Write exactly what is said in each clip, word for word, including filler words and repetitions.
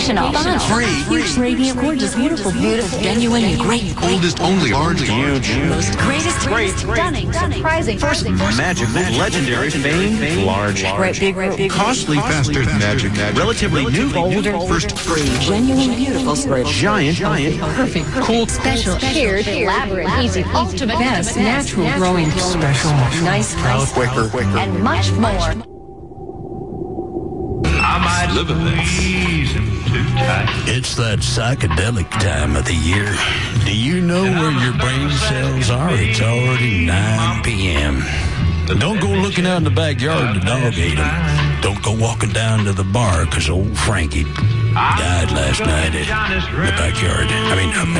educational, fun, free, huge, radiant, gorgeous, beautiful, beautiful, genuine, great, oldest, only, large, huge, most greatest, great, stunning, surprising, first, magic, legendary, fame, large, great, big, big, costly, faster, magic, relatively new, older, first, genuine, beautiful, great, giant, giant, perfect, cool, special, shared, elaborate, easy, ultimate, best, natural, growing, special, nice, nice, quicker, quicker, and much more. I might live a thing. Too tight. It's that psychedelic time of the year. Do you know where your brain cells are? It's already nine p.m. Don't go looking out in the backyard, the dog ate him. Don't go walking down to the bar, because old Frankie died last night in the backyard. I mean, um,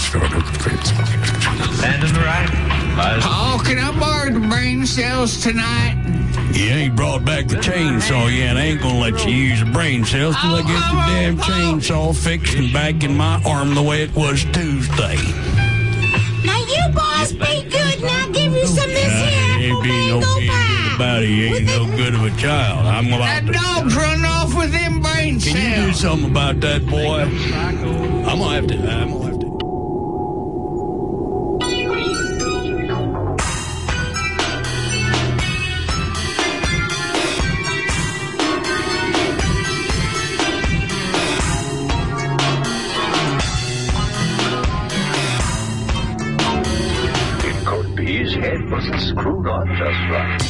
Standing right. Oh, can I borrow the brain cells tonight? You ain't brought back the chainsaw yet. I ain't gonna let you use the brain cells till I get the damn chainsaw fixed and back in my arm the way it was Tuesday. Now you boys be good, and I'll give you some of this Uh, here he ain't be no mango being good pie. about it. He ain't no good of a child. I'm about That to... dog's run off with them brain cells. Can you do something about that, boy? I'm gonna have to... I'm gonna have to... His head wasn't screwed on just right.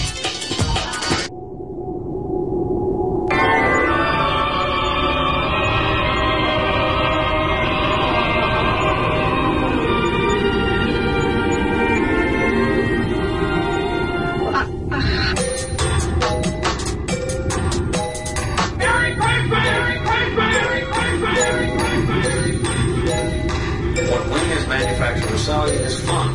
What we as manufacturers sell you is fun.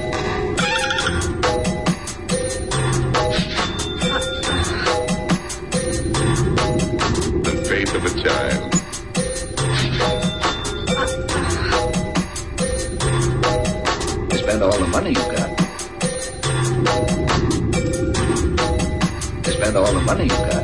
Of a child. You spend all the money you got. You spend all the money you got.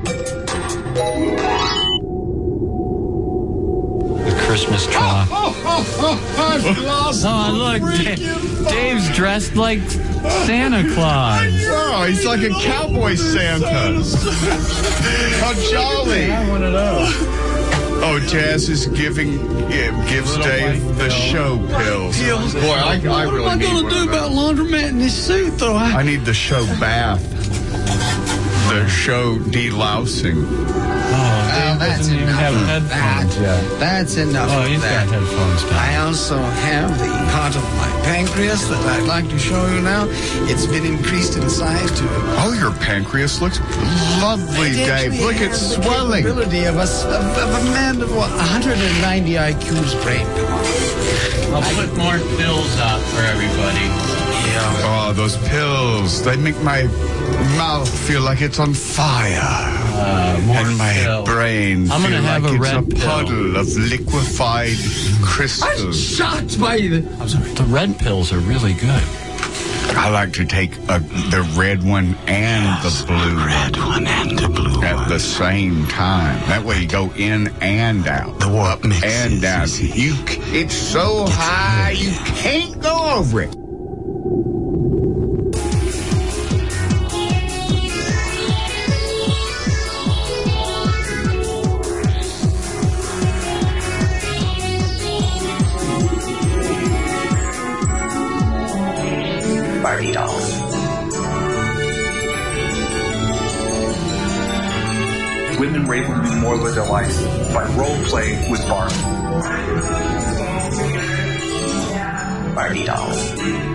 The Christmas tree. Oh, oh, oh, oh, I've lost Oh, look, Da- Dave's dressed like Santa Claus. Oh, he's like a cowboy Santa. How jolly. I want to know. Oh, Jazz is giving yeah, gives Little Dave white the pill. show pills. Pills. Boy, I, I really What am I need going one to do of about those. laundromat in this suit, though? I, I need the show bath. The show delousing. oh, Dave that's doesn't even have enough of headphones that. yet. That's enough Oh, of he's that. got headphones down. I also have the part of my pancreas that I'd like to show you now. It's been increased in size to... Oh, your pancreas looks lovely, It Dave. actually Look, has it's the swelling. capability of a, s- of, of a man of what, one hundred ninety I Q's brain. I'll put more pills out for everybody. Yeah. Oh, those pills. They make my mouth feel like it's on fire. Uh, more and my pills. brain I'm feel gonna have like a it's red a pill. puddle of liquefied crystals. Shocked by the... I'm sorry. The red pills are really good. I like to take a, the red one and the blue Red one and the blue at one. the same time. That way you go in and out. The what mix And is down. easy. You, c- it's so high you can't go over it. Barbie dolls. Women were able to do more with their life by role play with Barbie. Barbie dolls.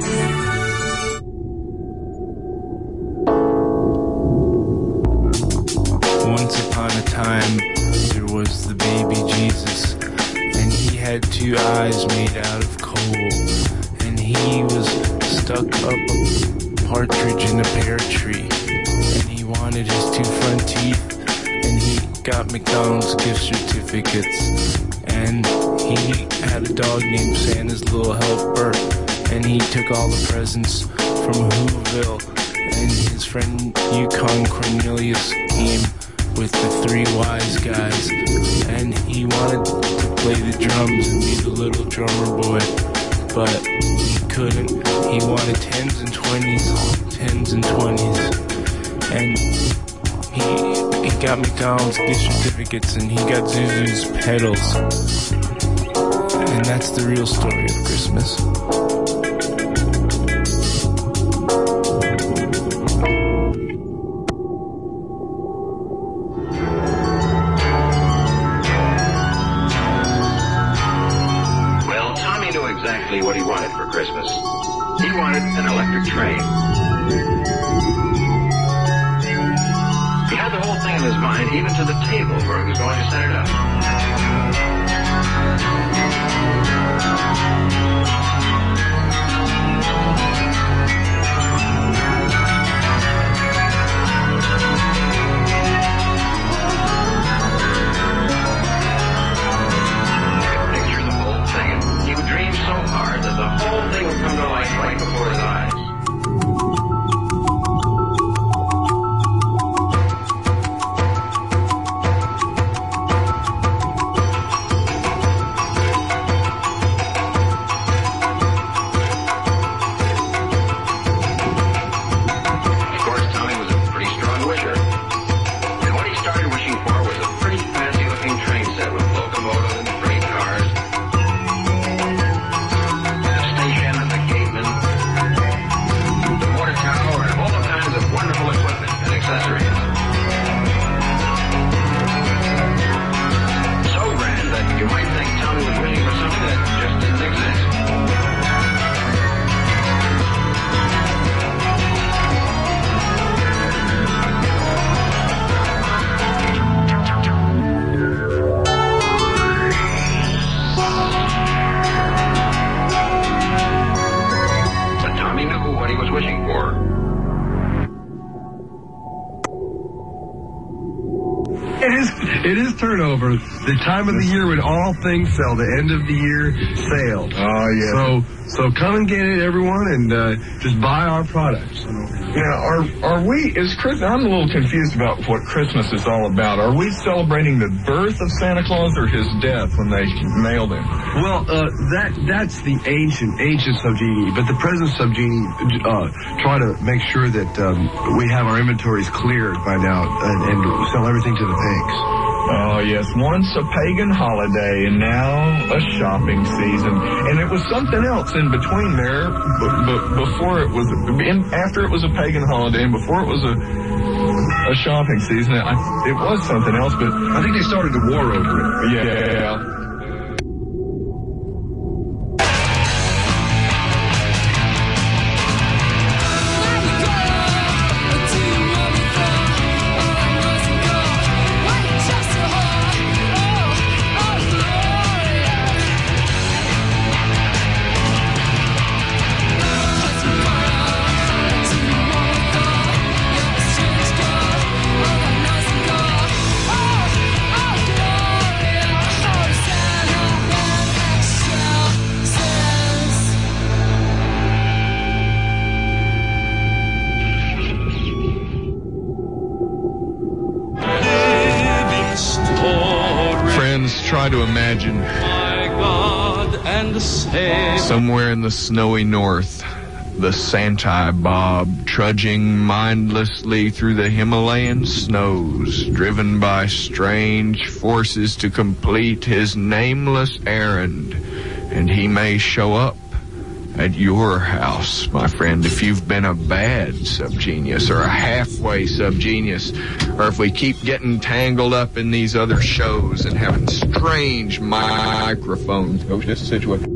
Once upon a time, there was the baby Jesus, and he had two eyes made out of coal, and he was stuck up a partridge in a pear tree, and he wanted his two front teeth, and he got McDonald's gift certificates, and he had a dog named Santa's Little Helper, and he took all the presents from Whoville, and his friend Yukon Cornelius came with the three wise guys, and he wanted to play the drums and be the little drummer boy, but he couldn't. He wanted tens and twenties, tens and twenties, and he he got McDonald's gift certificates, and he got Zuzu's pedals, and that's the real story of Christmas. What he wanted for Christmas. He wanted an electric train. He had the whole thing in his mind, even to the table where he was going to set it up. The whole thing would come to life right before his eyes. Of course, Tommy was a pretty strong wisher. And what he started wishing for was a pretty fancy-looking train set with locomotives and freight cars. Wonderful equipment and accessories. So grand that you might think Tommy was wishing for something that just didn't exist. But Tommy knew what he was wishing for. It is, it is turnover. The time of the year when all things sell, the end of the year sale. Oh, yeah. So, so come and get it, everyone, and uh, just buy our products. Now, are are we, is Christmas, I'm a little confused about what Christmas is all about. Are we celebrating the birth of Santa Claus or his death when they mailed him? Well, uh, that that's the ancient, ancient Subgenie, but the present Subgenie uh, try to make sure that um, we have our inventories cleared by now and, and sell everything to the pigs. Oh, yes. Once a pagan holiday and now a shopping season. And it was something else in between there, but, but before it was, in, after it was a pagan holiday and before it was a a shopping season, I, it was something else, but I think they started a war over it. Yeah, yeah, yeah. Try to imagine somewhere in the snowy north, the Santa Bob trudging mindlessly through the Himalayan snows, driven by strange forces to complete his nameless errand, and he may show up at your house, my friend, if you've been a bad subgenius or a halfway subgenius, or if we keep getting tangled up in these other shows and having strange microphones. Oh, this situation.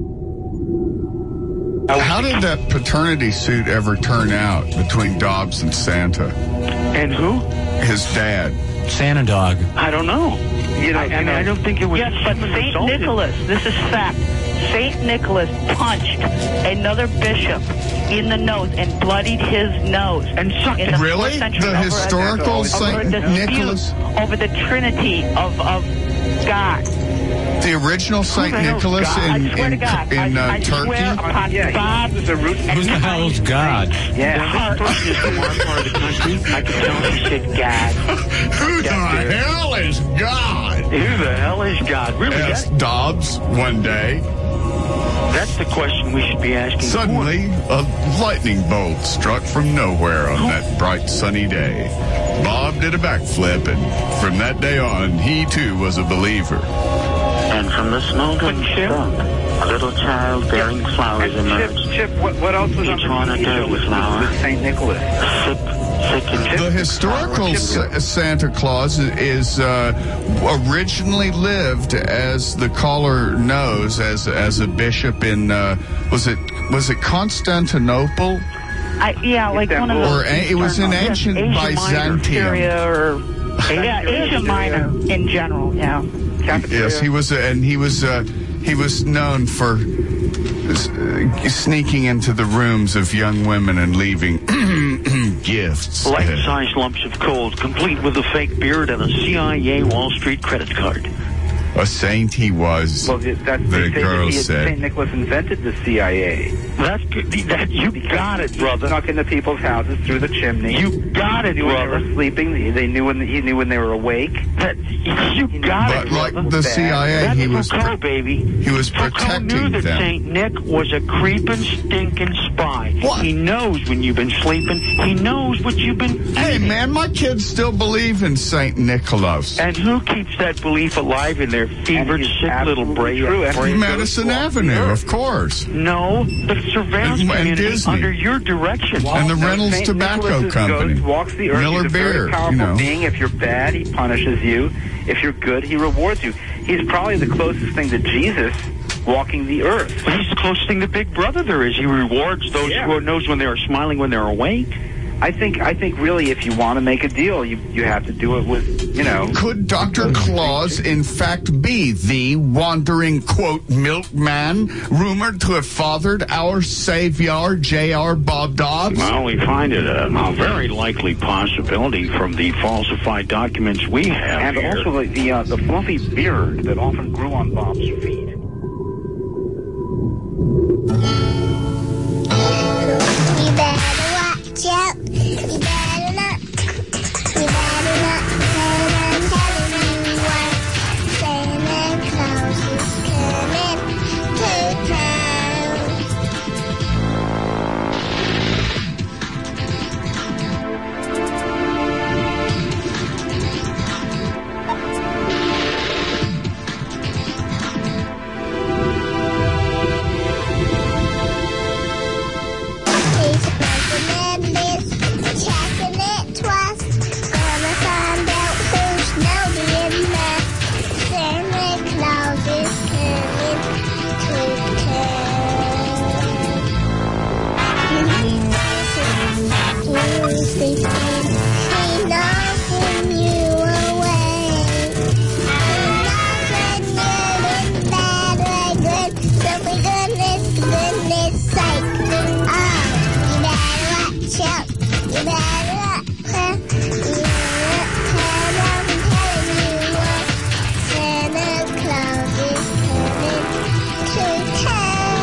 How did that paternity suit ever turn out between Dobbs and Santa? And who? His dad. Santa Dog. I don't know. You know, I, I mean, I don't think it was. Yes, but Saint Nicholas, this is fact. Saint Nicholas punched another bishop in the nose and bloodied his nose. And sucked it. Really? The historical Saint Nicholas? Over the Trinity of, of God. The original Saint Nicholas in, in, in uh, Turkey? Yeah, God is a root. Who's the hell's God? Yeah, Turkey is the one part of the country. I can tell he said God. Who the hell is God? Who the hell is God? Really? Asked Dobbs one day. That's the question we should be asking. Suddenly, a lightning bolt struck from nowhere on that bright sunny day. Bob did a backflip, and from that day on, he too was a believer. And from the smoldering stump, a little child bearing flowers and emerged. Chip, Chip, what, what else was Each on the one a dirty with, flower. with Saint Nicholas? Sick, sick and The historical Sa- Santa Claus is uh, originally lived, as the caller knows, as as a bishop in uh, was it was it Constantinople? I, yeah, like one of Or those. a, it was in ancient Asia Minor, Byzantium. Syria, or yeah, Asia Minor in general. Yeah. Yes, he was, uh, and he was uh, he was known for uh, sneaking into the rooms of young women and leaving gifts. life-size lumps of coal, complete with a fake beard and a C I A Wall Street credit card. A saint he was. Well, that's the they say girl that he, said. Saint Nicholas invented the C I A. That's good. That, you got it, brother. Snuck into people's houses through the chimney. You got it, he knew brother. When they were sleeping. They knew when he knew when they were awake. That, you got But it, like brother. the C I A, That's he was Foucault, baby. he was Foucault protecting knew that them. Saint Nick was a creeping, stinking spy. What? He knows when you've been sleeping. He knows what you've been eating. Hey, man, my kids still believe in Saint Nicholas. And who keeps that belief alive in their fevered, sick little brain? Madison Avenue, of course. No, the surveillance And community Disney. under your direction. And the No, Reynolds Saint Tobacco Nicholas's Company. Ghost walks the earth. Miller He's a Beer, very powerful you know. being. If you're bad, he punishes you. If you're good, he rewards you. He's probably the closest thing to Jesus walking the earth. But he's the closest thing to Big Brother there is. He rewards those Yeah. who knows when they're smiling when they're awake. I think I think really if you want to make a deal, you you have to do it with, you know. Could Doctor Claus in fact be the wandering, quote, milkman rumored to have fathered our savior, J R. Bob Dobbs? Well, we find it a, a very likely possibility from the falsified documents we have And here. also the the, uh, the fluffy beard that often grew on Bob's feet. You better watch out. You better not. You better not. And I'm telling you what. Santa Claus is coming to town. He's making a list, checking it twice. Gonna find out who's naughty and nice. Santa Claus is coming to town. You sleep in, he knows when you away. He knows when you're in bed or good. So for goodness, goodness sake. Oh, you better watch out. You better watch out. You better I'm telling you what. Santa Claus is coming to town.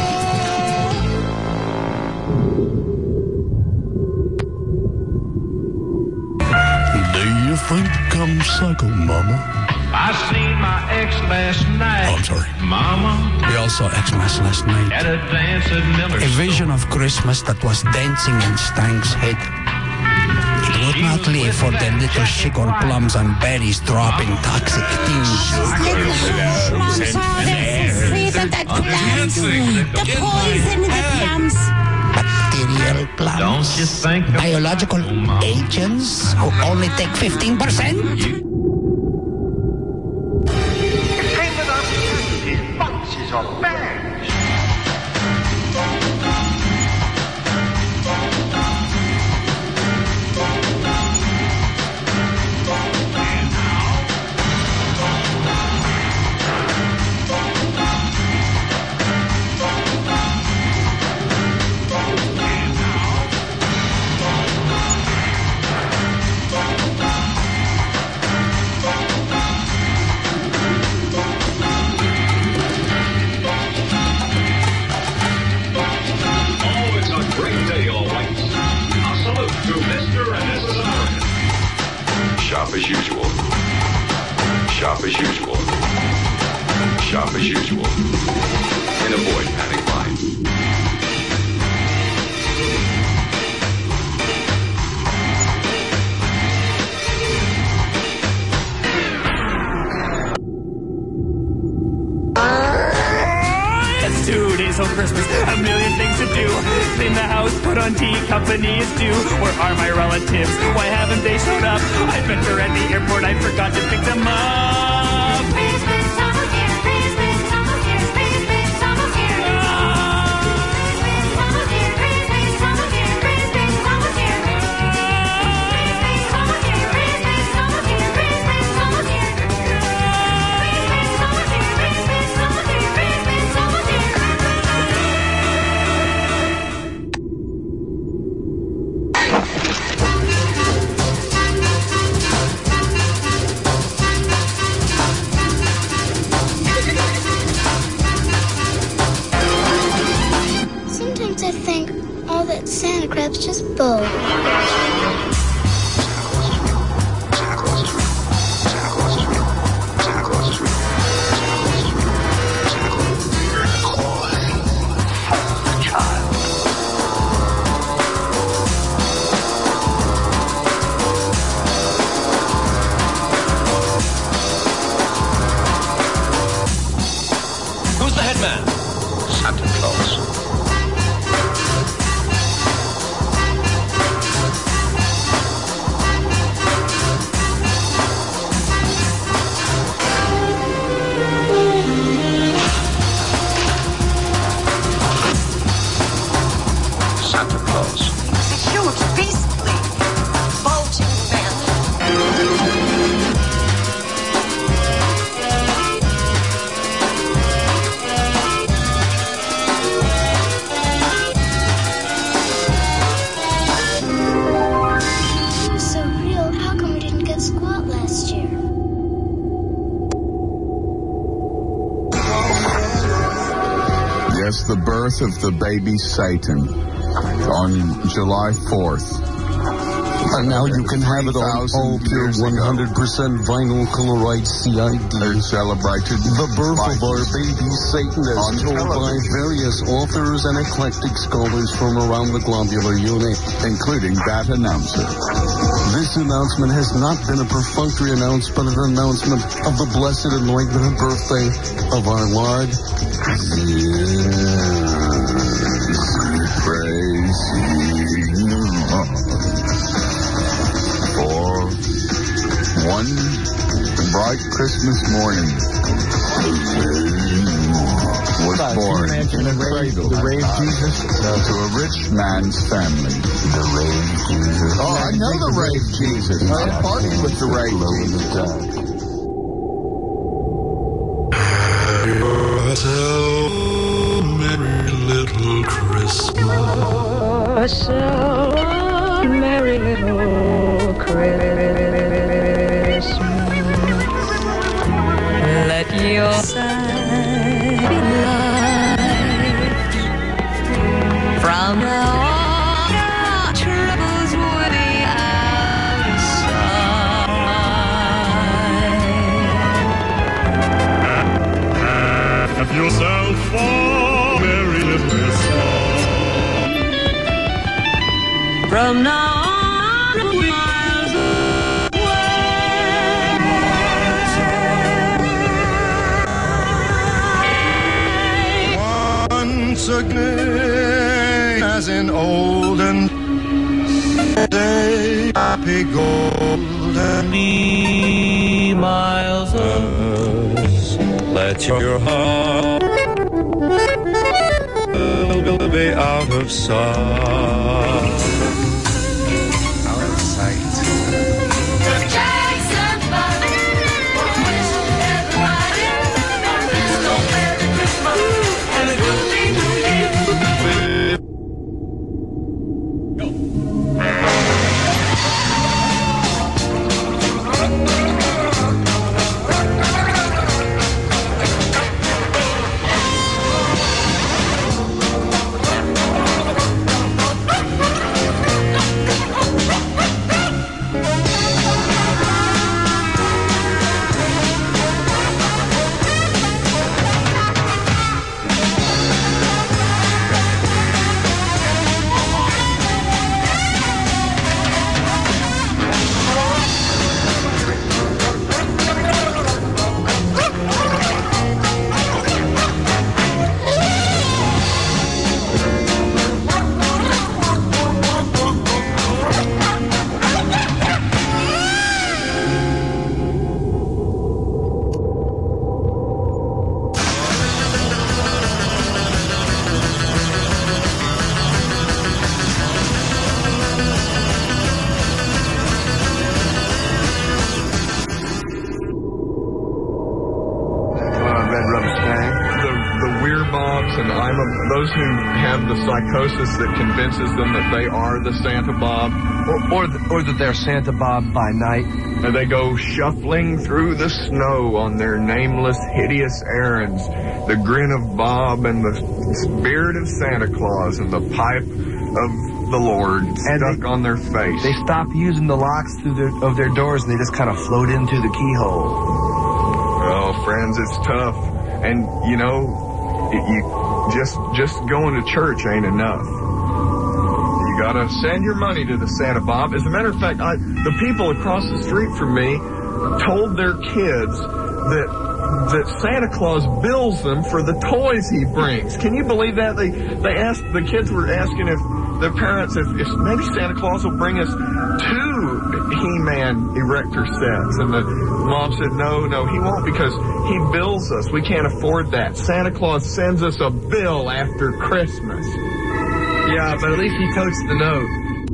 Do you think I'm psycho, Mama? I seen my ex last night. Oh, I'm sorry. Mama. We all saw Xmas last night. At a dance at Miller's. A vision of Christmas that was dancing in Stank's head. It would not live for the little sugar plums and berries dropping toxic things. The poison in the plums. Bacterial plums. Don't you think of- Biological agents who only take fifteen percent? Came with us packages, boxes of bags. Shop as usual. Shop as usual. And avoid panic buying. Two days till Christmas, a million things to do. Clean the house, put on tea, company is due. Where are my relatives? Why haven't they showed up? I've been there at the airport, I forgot to pick them up. Christmas time of year, Christmas time of year, Christmas time of year. Christmas time of year, Christmas time of year, Christmas time of year. Christmas time of year, Christmas time of year, Christmas time of year. Christmas time of year, Christmas time of year, Christmas time of year. Sometimes I think all that Santa crap's just bull. Who's the head man? Santa Claus. Santa Claus. It's a huge, beastly, bulging man. He was so real, how come we didn't get squat last year? Yes, the birth of the baby Satan on July fourth. And now you can have it on all pure one hundred percent vinyl chloride C I D. Celebrated the birth by of our baby Satan as told by various authors and eclectic scholars from around the globular unit, including that announcer. This announcement has not been a perfunctory announcement, but an announcement of the blessed enlightenment birthday of our Lord. Yes, praise you, Lord. For one bright Christmas morning was But born can you in a imagine the rave- cradle the rave Jesus to a rich man's family. The rave Jesus. Oh, I know the rave Jesus. I partied with the rave Jesus. So merry little Christmas. So merry little Christmas. Let your side be light. From now on, our troubles will be out of sight. Have yourself a merry little Christmas. From now on, miles Once again, as in olden days, happy golden miles us, let your heart be out of sight. Out of sight. and I'm a, those who have the psychosis that convinces them that they are the Santa Bob, or or, th- or that they're Santa Bob by night, and they go shuffling through the snow on their nameless, hideous errands. The grin of Bob and the spirit of Santa Claus and the pipe of the Lord stuck and they, on their face. They stop using the locks through their, of their doors, and they just kind of float into the keyhole. Oh, friends, it's tough. And, you know, it, you just just going to church ain't enough. You gotta send your money to the Santa Bob. As a matter of fact, I, the people across the street from me told their kids that that Santa Claus bills them for the toys he brings. Can you believe that? They they asked, the kids were asking if their parents, if, if maybe Santa Claus will bring us two He-Man erector sets. And the mom said, no, no, he won't, because he bills us. We can't afford that. Santa Claus sends us a bill after Christmas. Yeah, but at least he totes the note.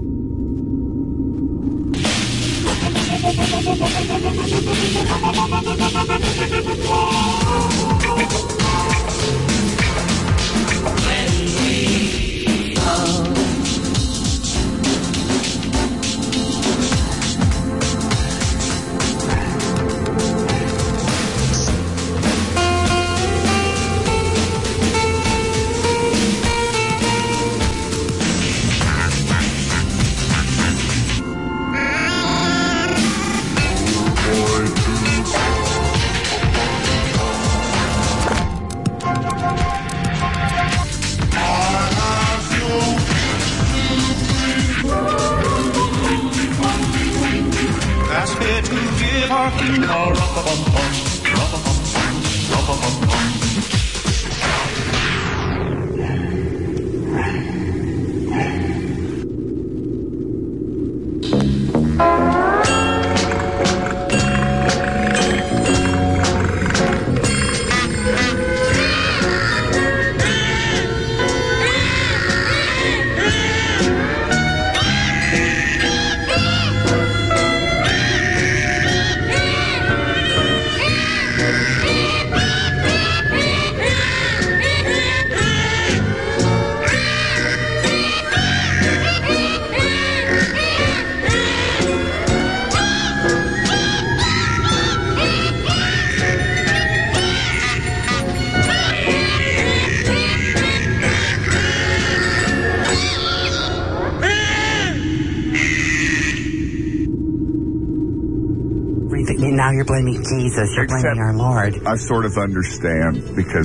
Now you're blaming Jesus. You're Except blaming our Lord. I sort of understand, because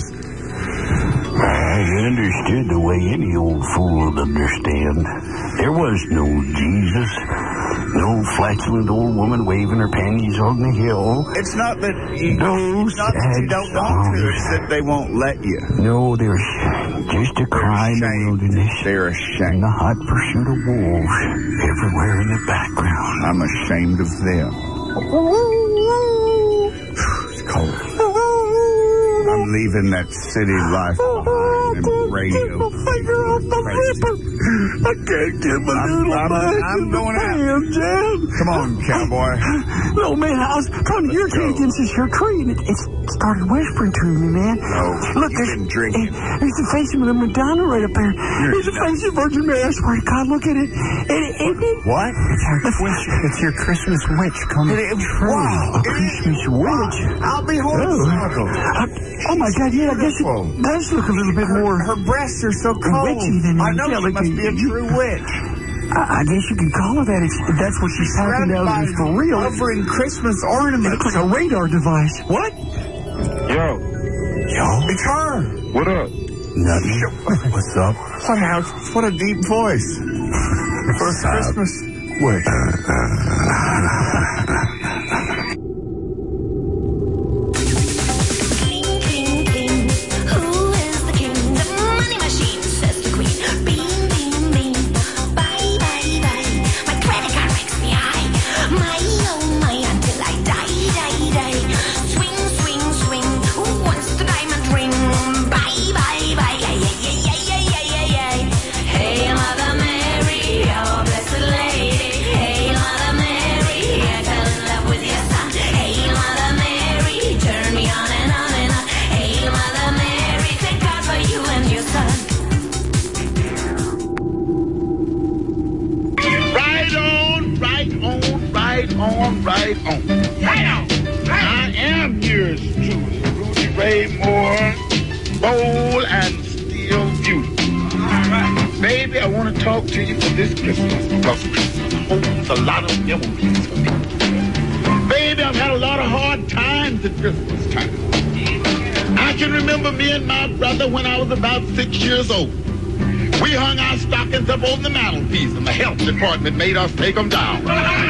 I understood the way any old fool would understand. There was no Jesus. No flatulent old woman waving her panties on the hill. It's not that you, no it's not that you don't want to, it's that they won't let you. No, there's just a cry in the wilderness. They're ashamed. And the hot pursuit of wolves everywhere in the background. I'm ashamed of them. It's cold. I'm leaving that city life behind and radio. Finger off the ripper. I can't get my I'm, little I'm, back I'm in going the out. pan, Jan. Come on, cowboy. No, man, I was trying to irritate against this here tree, and it, it started whispering to me, man. No, look, you've been drinking. It, there's the face of the Madonna right up there. You're there's the face of Virgin Mary. I swear to God, look at it. it, it, it what? It's our witch. It's your Christmas witch coming it, it, true. Wow. A Christmas witch. I'll be horrified. Oh. oh, my God, yeah, I guess it does look a little bit her, more... Her breasts are so cold. Witchy than I know she like must a, be a true witch. I, I guess you can call her that if, if that's what she's talking about is for real. Covering Christmas ornaments. It looks like a radar device. What? Yo. Yo? It's her. What up? Nothing. What's up? What a, what a deep voice. For a Christmas witch. Here's truth. Rudy Ray Moore, bold and still beautiful. Baby, I want to talk to you for this Christmas because Christmas holds a lot of memories for me. Baby, I've had a lot of hard times at Christmas time. I can remember me and my brother when I was about six years old. We hung our stockings up on the mantelpiece and the health department made us take them down.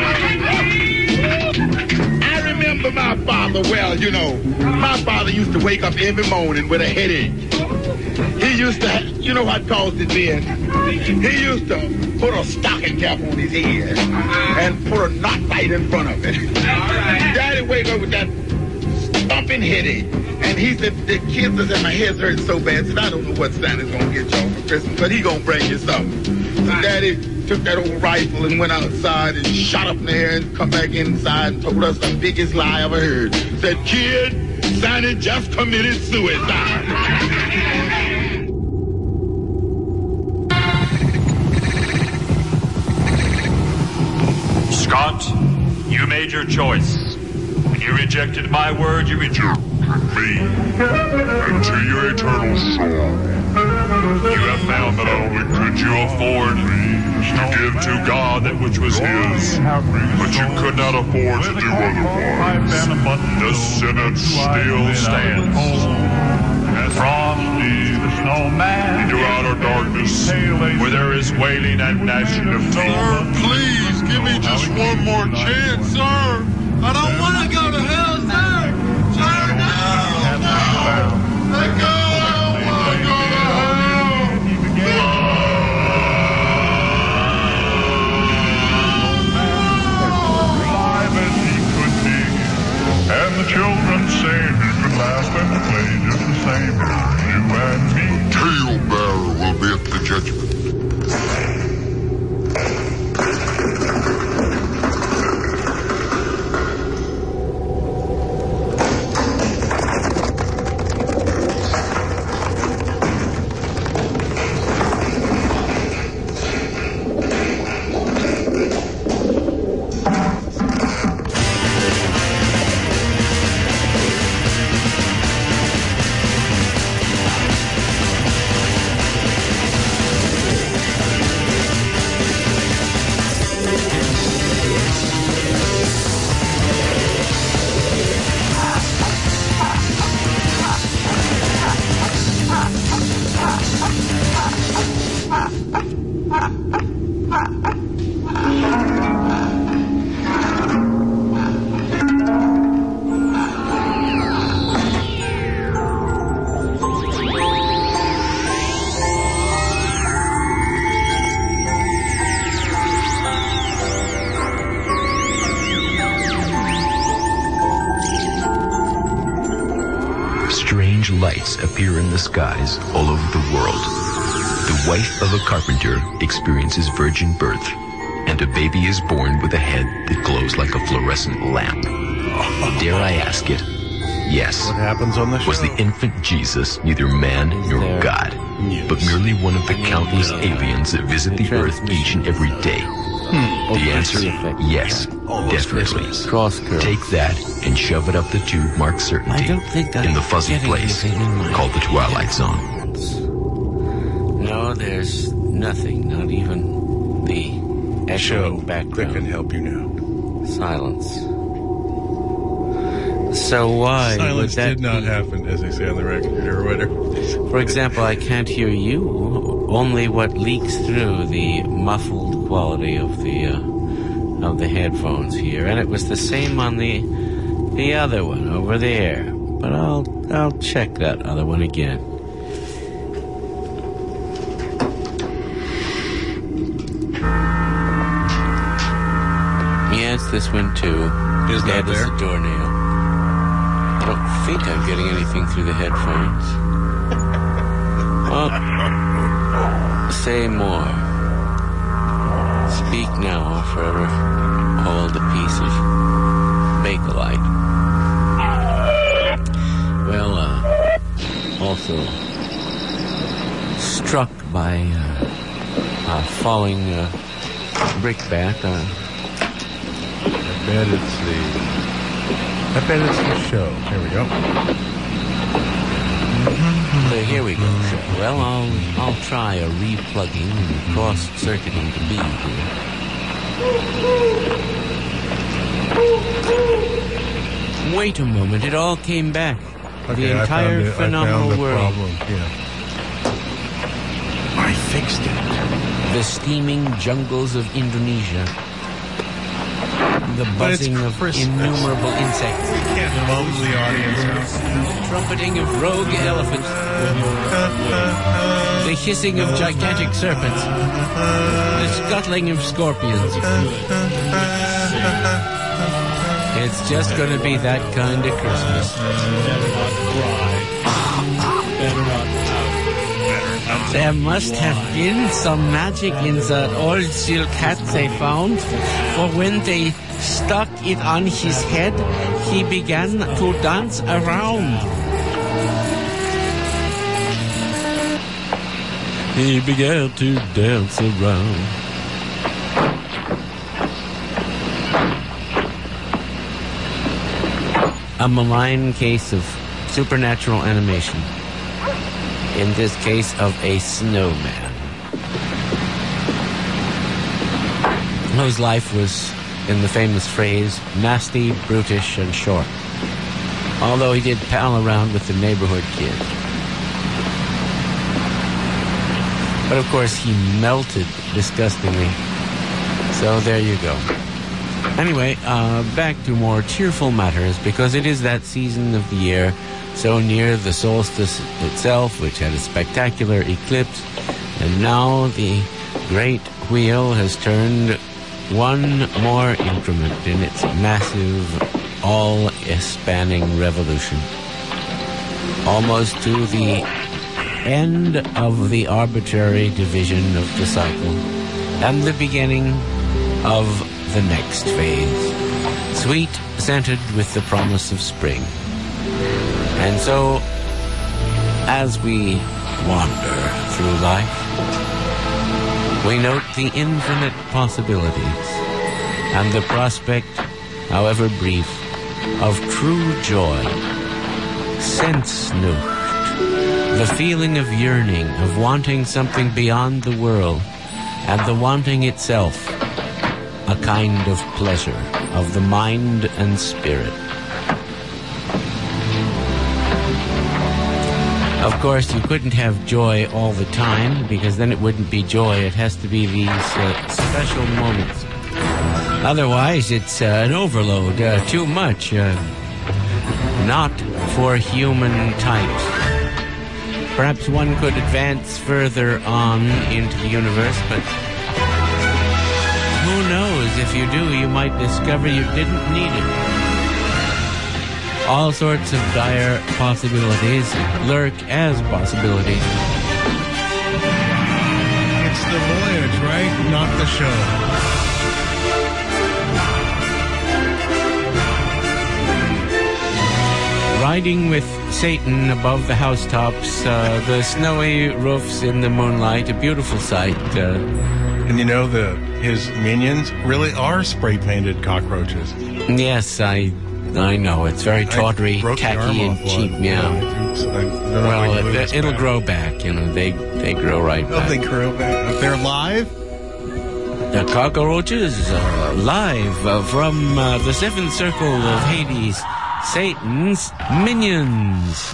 I remember my father well, you know. My father used to wake up every morning with a headache. He used to, have, you know what caused it then? He used to put a stocking cap on his head and put a knot right in front of it. Daddy wake up with that thumping headache. And he said, the kids said, my head's hurting so bad. Said, I don't know what Santa's going to get y'all for Christmas, but he going to bring you something. So Daddy took that old rifle and went outside and shot up in the air and come back inside and told us the biggest lie I ever heard. Said, kid, Santa just committed suicide. Scott, you made your choice. When you rejected my word, you rejected me into your eternal soul. You have found that not only could you afford to give to God that which was his, but you could not afford to do otherwise. The sentence still stands. Frosty the snowman into outer darkness where there is wailing and gnashing of teeth. Sir, please give me just one more chance, sir. I don't want to go to hell, sir. Sir, no, no. Let go. I don't want to go to Alive as he could be, and the children say he could laugh and play just the same as you and me. Talebearer will be at the judgment. Lights appear in the skies all over the world. The wife of a carpenter experiences virgin birth, and a baby is born with a head that glows like a fluorescent lamp. Dare I ask it? Yes. What happens on the show? Was the infant Jesus neither man nor God, but merely one of the countless aliens that visit the earth each and every day? Hmm. The answer, yes, definitely. Take that and shove it up the tube marked certainty in the fuzzy place called the Twilight Zone. No, there's nothing, not even the echoing background. That can help you now. Silence. So why Silence would that did not be? happen, as they say on the record or whatever. For example, I can't hear you. Only what leaks through the muffled quality of the uh, of the headphones here, and it was the same on the the other one over there. But I'll I'll check that other one again. Yeah, it's this one too. Is that there? It's a doornail. I don't think I'm getting anything through the headphones. Oh, say more. Speak now, or forever hold a piece of Bakelite. Well, uh, also struck by uh, a falling uh, brickbat. Uh, I bet it's the I bet it's the show. Here we go. So here we go. Well, I'll I'll try a replugging and cross-circuiting the bead here. Wait a moment, it all came back. Okay, the entire I found it. phenomenal I found the world. problem. Yeah. I fixed it. The steaming jungles of Indonesia. The But it's buzzing of Christmas. innumerable insects. You can't blow the audience out. The trumpeting of rogue elephants. The hissing of gigantic serpents. The scuttling of scorpions. It's just going to be that kind of Christmas. Better not cry. Better not pout. There must have been some magic in that old silk hat they found, for when they stuck it on his head, he began to dance around. He began to dance around. A malign case of supernatural animation. In this case, of a snowman, whose life was, in the famous phrase, nasty, brutish, and short. Although he did pal around with the neighborhood kid. But of course, he melted disgustingly. So there you go. Anyway, uh, back to more cheerful matters, because it is that season of the year, so near the solstice itself, which had a spectacular eclipse, and now the great wheel has turned one more increment in its massive, all-spanning revolution, almost to the end of the arbitrary division of the cycle, and the beginning of the next phase, sweet, scented with the promise of spring. And so, as we wander through life, we note the infinite possibilities and the prospect, however brief, of true joy, Sehnsucht, the feeling of yearning, of wanting something beyond the world, and the wanting itself, a kind of pleasure of the mind and spirit. Of course, you couldn't have joy all the time, because then it wouldn't be joy. It has to be these uh, special moments. Otherwise, it's uh, an overload, uh, too much. Uh, not for human types. Perhaps one could advance further on into the universe, but who knows? If you do, you might discover you didn't need it. All sorts of dire possibilities lurk as possibilities. It's the voyage, right? Not the show. Riding with Satan above the housetops, uh, the snowy roofs in the moonlight, a beautiful sight. Uh, and you know, the his minions really are spray-painted cockroaches. Yes, I I know. It's very tawdry, tacky, and cheap. Yeah. Well, it, it'll back. grow back. You know, they they grow right oh, back. They grow back. If they're live? The cockroaches are live uh, from uh, the seventh circle of Hades, Satan's minions.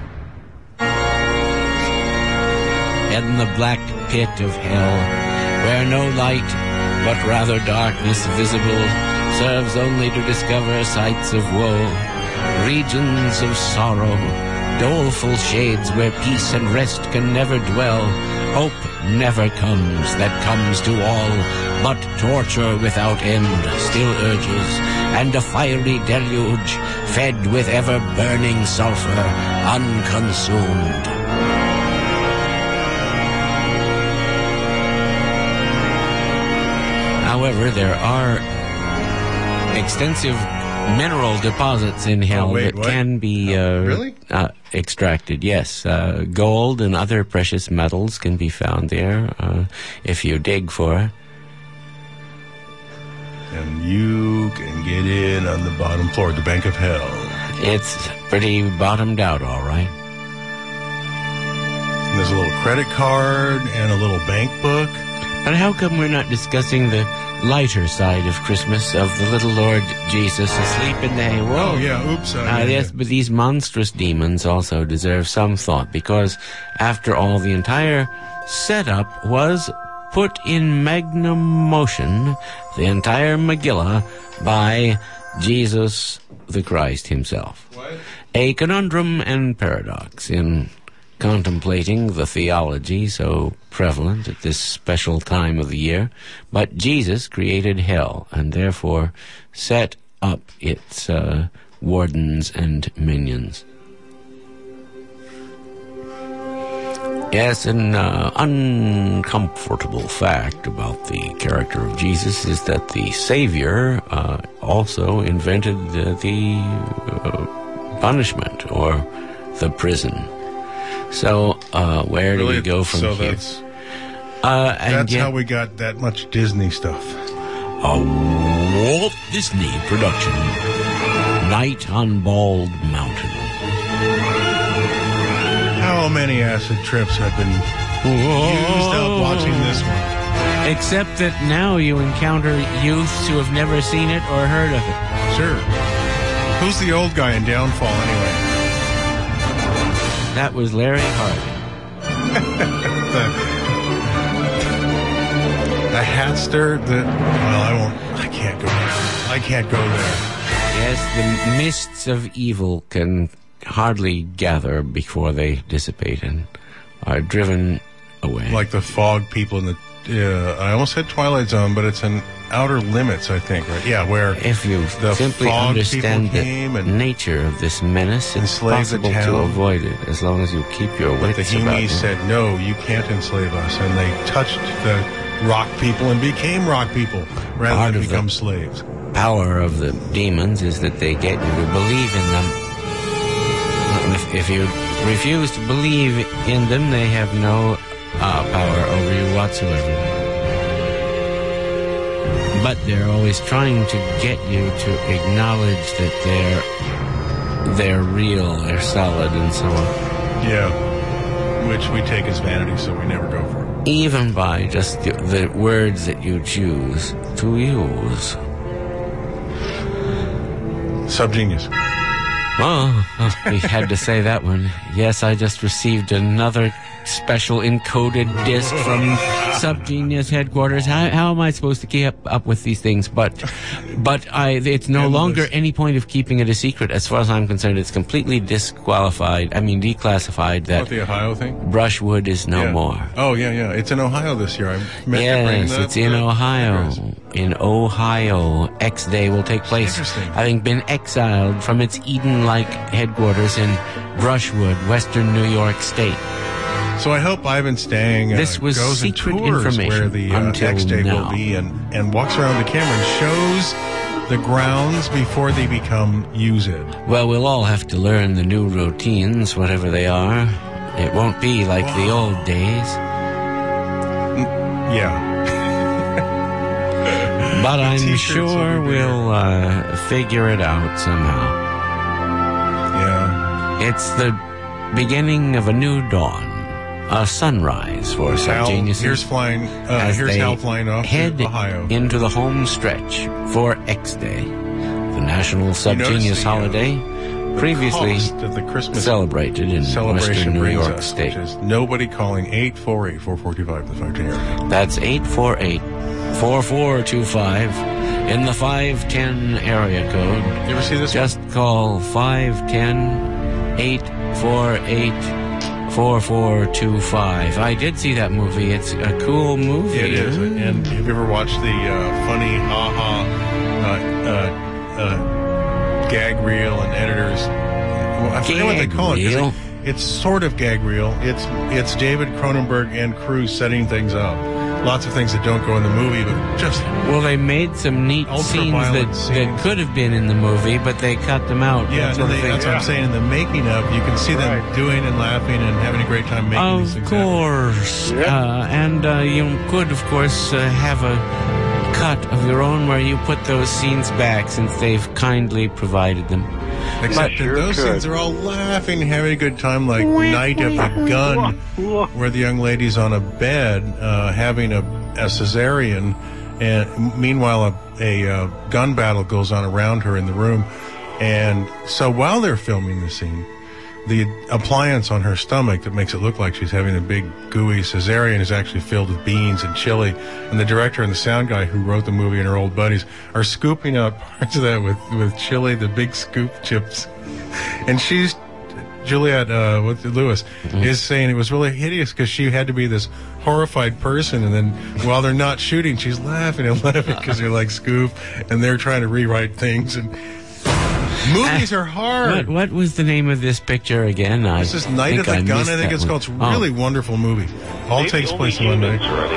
In the black pit of hell, where no light, but rather darkness visible, serves only to discover sights of woe, regions of sorrow, doleful shades where peace and rest can never dwell. Hope never comes that comes to all, but torture without end still urges, and a fiery deluge, fed with ever-burning sulfur, unconsumed. However, there are extensive mineral deposits in hell oh, wait, that what? can be uh, really? uh, extracted. Yes, uh, gold and other precious metals can be found there uh, if you dig for it. and you can get in on the bottom floor of the Bank of Hell. It's pretty bottomed out, all right. And there's a little credit card and a little bank book. But how come we're not discussing the lighter side of Christmas, of the little Lord Jesus asleep in the hay? Whoa. Oh, yeah, oops. Uh, yes, but these monstrous demons also deserve some thought, because, after all, the entire setup was put in magnum motion, the entire Megillah, by Jesus the Christ himself. What? A conundrum and paradox in contemplating the theology so prevalent at this special time of the year. But Jesus created hell, and therefore set up its uh, wardens and minions. Yes, an uh, uncomfortable fact about the character of Jesus is that the Savior uh, also invented the, the uh, punishment, or the prison. So, uh, where do Really? we go from so here? That's, uh, and that's yet, how we got that much Disney stuff. A Walt Disney production. Night on Bald Mountain. How many acid trips have been used up watching this one? Except that now you encounter youths who have never seen it or heard of it. Sure. Who's the old guy in Downfall, anyway? That was Larry Harding. the, the hatster that, well, I won't, I can't go there. I can't go there. Yes, the mists of evil can hardly gather before they dissipate and are driven away. Like the fog people in the, uh, I almost said Twilight Zone, but it's in Outer Limits, I think, right? Yeah, where if you the simply fog understand people the came and nature of this menace, it's enslaved the possible to town. avoid it as long as you keep your But wits the about Hemis you. said, no, you can't enslave us. And they touched the rock people and became rock people rather Part than of become the slaves. Power of the demons is that they get you to believe in them. If, if you refuse to believe in them, they have no uh, power over you whatsoever. But they're always trying to get you to acknowledge that they're they're real, they're solid, and so on. Yeah, which we take as vanity, so we never go for it. Even by just the, the words that you choose to use. Subgenius. Oh, we had to say that one. Yes, I just received another special encoded disc from Subgenius headquarters. How, how am I supposed to keep up with these things? But, but I, it's no Endless. longer any point of keeping it a secret. As far as I'm concerned, it's completely disqualified. I mean, declassified. That What, the Ohio thing? Brushwood is no Yeah. more. Oh, yeah, yeah. It's in Ohio this year. I meant to bring Yes, the- it's in the Ohio. address. In Ohio, X Day will take place, Interesting. having been exiled from its Eden-like headquarters in Brushwood, western New York State. So I hope Ivan Stang uh, This was goes and secret tours information where the uh, until X Day now. will be and, and walks around the camera and shows the grounds before they become used. Well, we'll all have to learn the new routines, whatever they are. It won't be like the old days. Yeah. But I'm T-shirts sure over there. we'll uh, figure it out somehow. Yeah. It's the beginning of a new dawn, a sunrise for Hal, Subgeniuses. here's flying. Uh, as here's they Hal flying off head to Ohio. into the home stretch for X Day, the national notice Subgenius the, uh, holiday, The previously cost of the Christmas celebrated in celebration western New brings York us, State. which is nobody calling eight four eight, four four two five the five ten area. That's eight four eight, four four two five in the five ten area code. You ever see this? Just call five one zero, eight four eight, four four two five. I did see that movie. It's a cool movie. It is. And have you ever watched the uh, funny ha-ha uh, uh, uh, gag reel and editors? Well, I forget what they Gag call it. 'cause reel? it- It's sort of gag reel. It's it's David Cronenberg and crew setting things up. Lots of things that don't go in the movie, but just Well, they made some neat scenes that, Ultra-violent that scenes. could have been in the movie, but they cut them out. yeah, That and sort of they, thing. that's what I'm saying. In the making of, you can see them doing and laughing and having a great time making these Of things happen. course. Uh, and uh, you could, of course, uh, have a cut of your own where you put those scenes back, since they've kindly provided them. Except in those scenes, they're all laughing, having a good time, like Night of the Gun, where the young lady's on a bed uh, having a, a cesarean, and meanwhile a, a uh, gun battle goes on around her in the room. And so while they're filming the scene, the appliance on her stomach that makes it look like she's having a big gooey cesarean is actually filled with beans and chili. And the director and the sound guy who wrote the movie and her old buddies are scooping out parts of that with, with chili, the big scoop chips. And she's, Juliette uh, with Lewis, mm-hmm. is saying it was really hideous because she had to be this horrified person. And then while they're not shooting, she's laughing and laughing because they're like Scoop and they're trying to rewrite things. And movies are hard. What, what was the name of this picture again? I this is Night of the I Gun, I think it's one. called. It's a really oh. wonderful movie. All Maybe takes place in one night.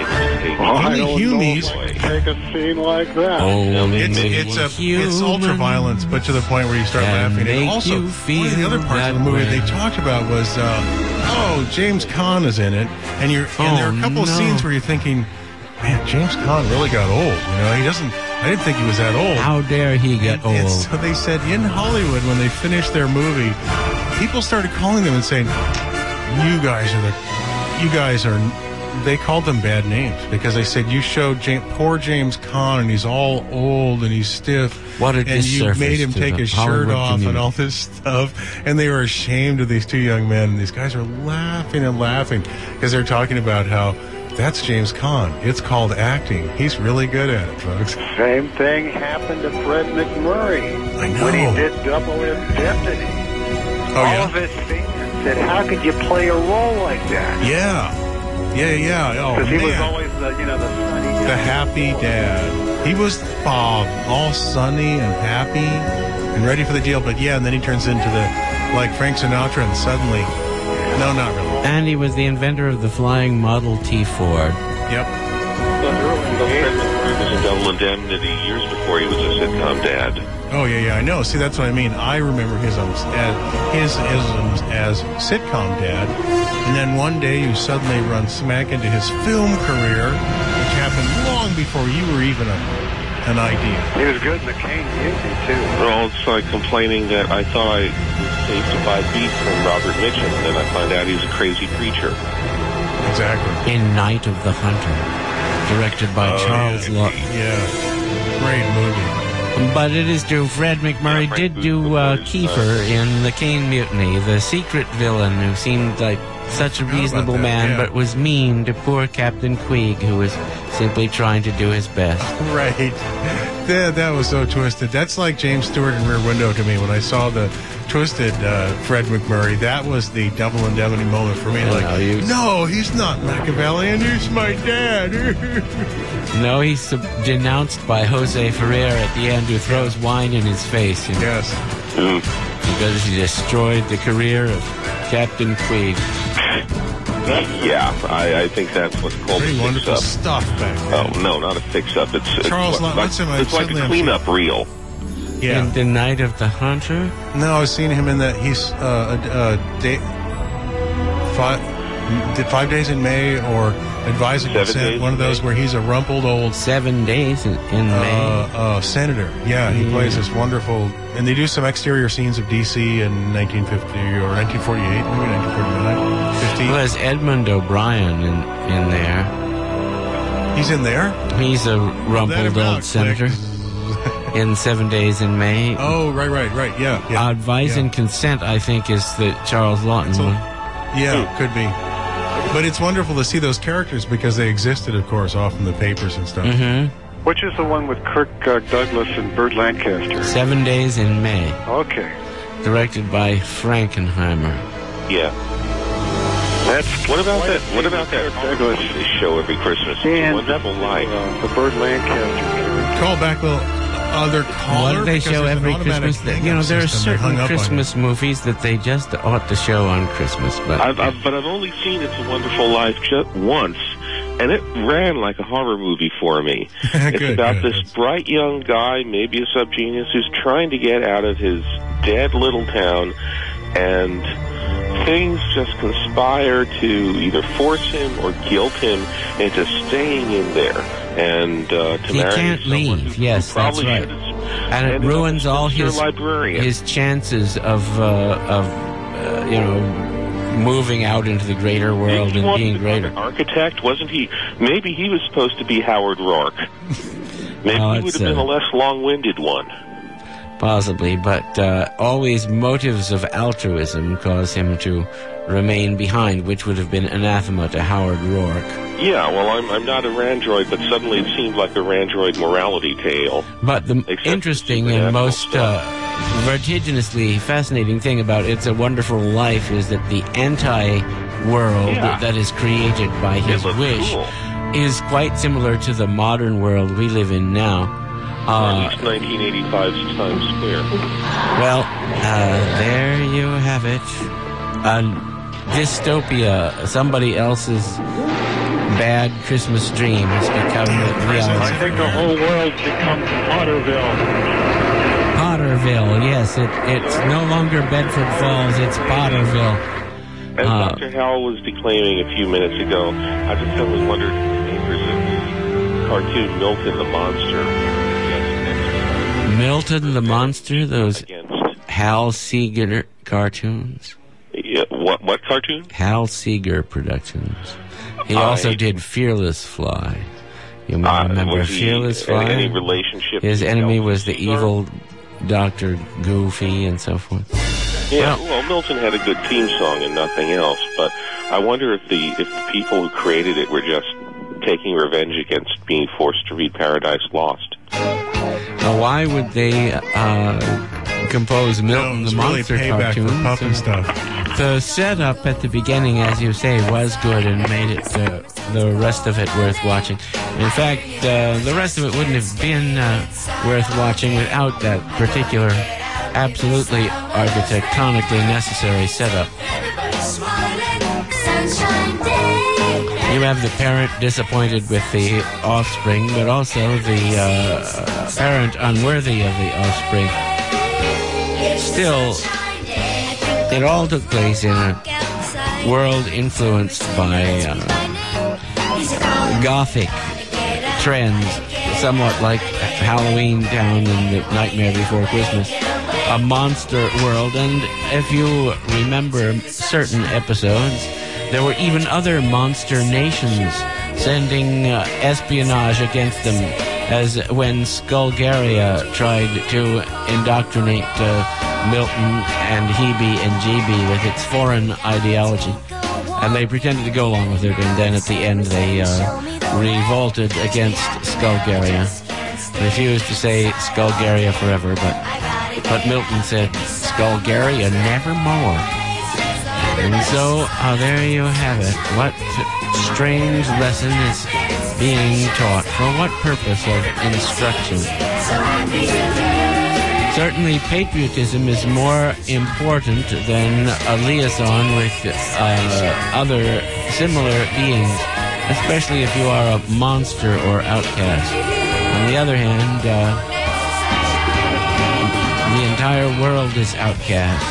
Only humans take a scene like that. Only it's it's a it's ultra violence, but to the point where you start laughing. And also, one of the other parts of the movie way. they talked about was, uh, oh, James Caan is in it, and you're and oh, there are a couple no. of scenes where you're thinking, man, James Caan really got old. You know, he doesn't. I didn't think he was that old. How dare he get and, and old? So they said in Hollywood when they finished their movie, people started calling them and saying, "You guys are the, you guys are." They called them bad names because they said you showed James, poor James Caan and he's all old and he's stiff. What a and you disservice made him to take the his shirt Hollywood off community. and all this stuff. And they were ashamed of these two young men. And these guys are laughing and laughing because they're talking about how that's James Caan. It's called acting. He's really good at it, folks. Same thing happened to Fred McMurray. I know. When he did Double Indemnity. Oh, All yeah? of his fans said, how could you play a role like that? Yeah. Yeah, yeah. Oh, Because he man. was always the, you know, the sunny guy. The happy dad. He was Bob, all sunny and happy and ready for the deal. But yeah, and then he turns into the, like Frank Sinatra, and suddenly, no, not really. And he was the inventor of the flying Model T Ford. Yep. Fred McMurray was in Double Indemnity years before he was a sitcom dad. Oh yeah, yeah, I know. See, that's what I mean. I remember his um, as his isms as sitcom dad, and then one day you suddenly run smack into his film career, which happened long before you were even a, an idea. He was good in the Kane Mutiny, too. Well, it's like complaining that I thought I was safe to buy beef from Robert Mitchum, and then I find out he's a crazy preacher. Exactly. In Night of the Hunter, directed by oh, Charles yeah. Lawton. Yeah, great movie. But it is true, Fred McMurray yeah, did do uh, Kiefer in The Kane Mutiny, the secret villain who seemed like such a reasonable that, man, yeah. but was mean to poor Captain Queeg, who was simply trying to do his best. Right. That, that was so twisted. That's like James Stewart in Rear Window to me. When I saw the twisted uh, Fred McMurray, that was the Double Indemnity moment for me. No, like, no, you- no, he's not Machiavellian. He's my dad. No, he's sub- denounced by Jose Ferrer at the end, who throws wine in his face. You know, yes. Mm. Because he destroyed the career of Captain Queeg. Yeah, I, I think that's what's called Pretty a wonderful fix-up. stuff back then. Oh, no, not a fix-up. It's, it's Charles, like, what's him? I it's like suddenly a I'm cleanup reel. Yeah. In The Night of the Hunter? No, I was seeing him in that. He's uh, a, a day, five, did five days in May or Advising Seven Consent. Days One of in those May. where he's a rumpled old Seven days in, in uh, May. uh, senator. Yeah, he Yeah. plays this wonderful. And they do some exterior scenes of D C in nineteen fifty or nineteen forty-eight, maybe nineteen forty-nine, fifty. Well, there's Edmund O'Brien in, in there. He's in there. He's a Let rumpled him out, old senator quick. in Seven Days in May. Oh, right, right, right. Yeah, yeah. Advise yeah. and Consent, I think, is the Charles Lawton So- one. Yeah, could be. But it's wonderful to see those characters because they existed, of course, off in the papers and stuff. Mm-hmm. Which is the one with Kirk uh, Douglas and Burt Lancaster? Seven Days in May, Okay. directed by Frankenheimer. Yeah. That's What about quite that? a What scene about with that Kirk Douglas they show every Christmas? It's a and Wonderful Life. uh, the Burt Lancaster character. Call back the other caller. What do they because show there's an every automatic Christmas? hang-up You know, there are system. They hung certain up on Christmas you. movies that they just ought to show on Christmas. But I've, I've, but I've only seen It's a Wonderful Life just once, and it ran like a horror movie for me. It's Good, about good. this bright young guy, maybe a subgenius, who's trying to get out of his dead little town, and things just conspire to either force him or guilt him into staying in there. and uh, to he marry can't someone leave. who, Yes, who that's probably right. should have And it ended up ruins as all Mister his librarian. his chances of uh, of uh, you know moving out into the greater world He and wanted being to become greater. an architect, wasn't he? Maybe he was supposed to be Howard Rourke. Maybe Well, he would it's, have been uh, a less long-winded one. Possibly, but uh, always motives of altruism cause him to remain behind, which would have been anathema to Howard Rourke. Yeah, well, I'm I'm not a Randroid, but suddenly it seemed like a Randroid morality tale. But the Except interesting the and supernatural most uh, vertiginously fascinating thing about It's a Wonderful Life is that the anti-world Yeah. that is created by his looks wish cool. is quite similar to the modern world we live in now. Or Uh, at least nineteen eighty-five's Times Square. Well, uh, there you have it. A dystopia, somebody else's bad Christmas dream has become reality. I think the whole world becomes Potterville. Potterville, yes, it, it's no longer Bedford Falls, it's Potterville. As Uh, Doctor Howell was declaiming a few minutes ago, I just suddenly wondered if the makers of the cartoon Milton the Monster. Milton the Monster, those Against. Hal Seeger cartoons. Yeah, what what cartoon? Hal Seeger Productions. He I- also did Fearless Fly. You may Uh, remember was he Fearless in Fly? any relationship His to enemy Elvis was the Seeger? evil Doctor Goofy and so forth. Yeah, well, Milton had a good theme song and nothing else, but I wonder if the if the people who created it were just taking revenge against being forced to read Paradise Lost. Now, why would they uh, compose Milton it's the really Monster payback for cartoons? Puff and stuff. The setup at the beginning, as you say, was good and made it uh, the rest of it worth watching. In fact, uh, the rest of it wouldn't have been uh, worth watching without that particular, absolutely architectonically necessary setup. You have the parent disappointed with the offspring, but also the uh, parent unworthy of the offspring. Still, it all took place in a world influenced by uh, Gothic trends, somewhat like Halloween Town and the Nightmare Before Christmas. A monster world, and if you remember certain episodes, there were even other monster nations sending uh, espionage against them, as when Skullgaria tried to indoctrinate uh, Milton and Hebe and G B with its foreign ideology. And they pretended to go along with it, and then at the end they uh, revolted against Skullgaria. Refused to say Skullgaria forever, but, but Milton said Skullgaria nevermore. And so, uh, there you have it. What strange lesson is being taught? For what purpose of instruction? Certainly, patriotism is more important than a liaison with uh, other similar beings, especially if you are a monster or outcast. On the other hand, uh, the entire world is outcast.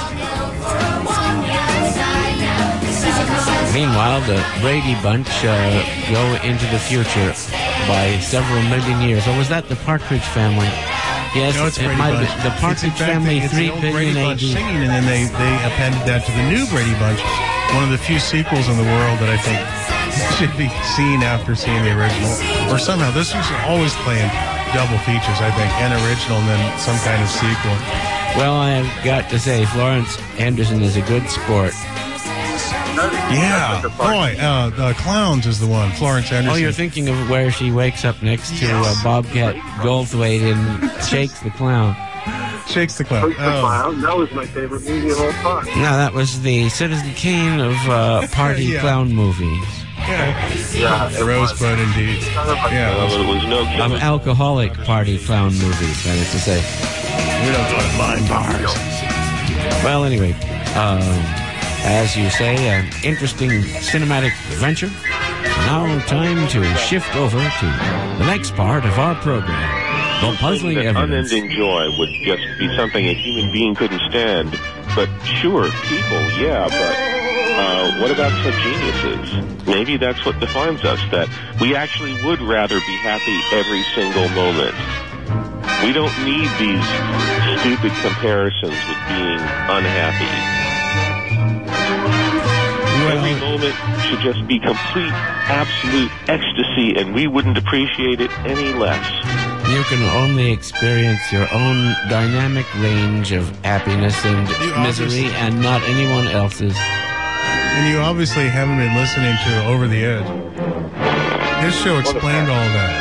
Meanwhile, the Brady Bunch uh, go into the future by several million years. Or was that the Partridge Family? Yes, No, it's it Brady might Bunch. have been the It's, in Partridge fact, Family, it's three the old billion Brady Bunch A D. singing, and then they, they appended that to the new Brady Bunch. One of the few sequels in the world that I think should be seen after seeing the original. Or somehow, this was always playing double features, I think, an original and then some kind of sequel. Well, I've got to say, Florence Henderson is a good sport. Yeah, boy, uh, uh, Clowns is the one. Florence Henderson. Oh, you're thinking of where she wakes up next to uh, Bobcat Goldthwait and Shakes the Clown. Shakes the Clown. Shakes the Clown. That was my favorite movie of all time. No, that was the Citizen Kane of uh, party Yeah. clown movies. Yeah, Yeah, it Rosebud, indeed. Yeah, Well, it was no Of alcoholic party clown movies, that is to say. we don't go to mine bars. Well, anyway, um, as you say, an interesting cinematic adventure. Now time to shift over to the next part of our program, the puzzling that evidence. unending joy would just be something a human being couldn't stand. But sure, people, yeah, but uh, what about subgeniuses? Maybe that's what defines us, that we actually would rather be happy every single moment. We don't need these stupid comparisons with being unhappy. Well, every moment should just be complete, absolute ecstasy, and we wouldn't appreciate it any less. You can only experience your own dynamic range of happiness and misery and not anyone else's. And you obviously haven't been listening to Over the Edge. His show explained all that.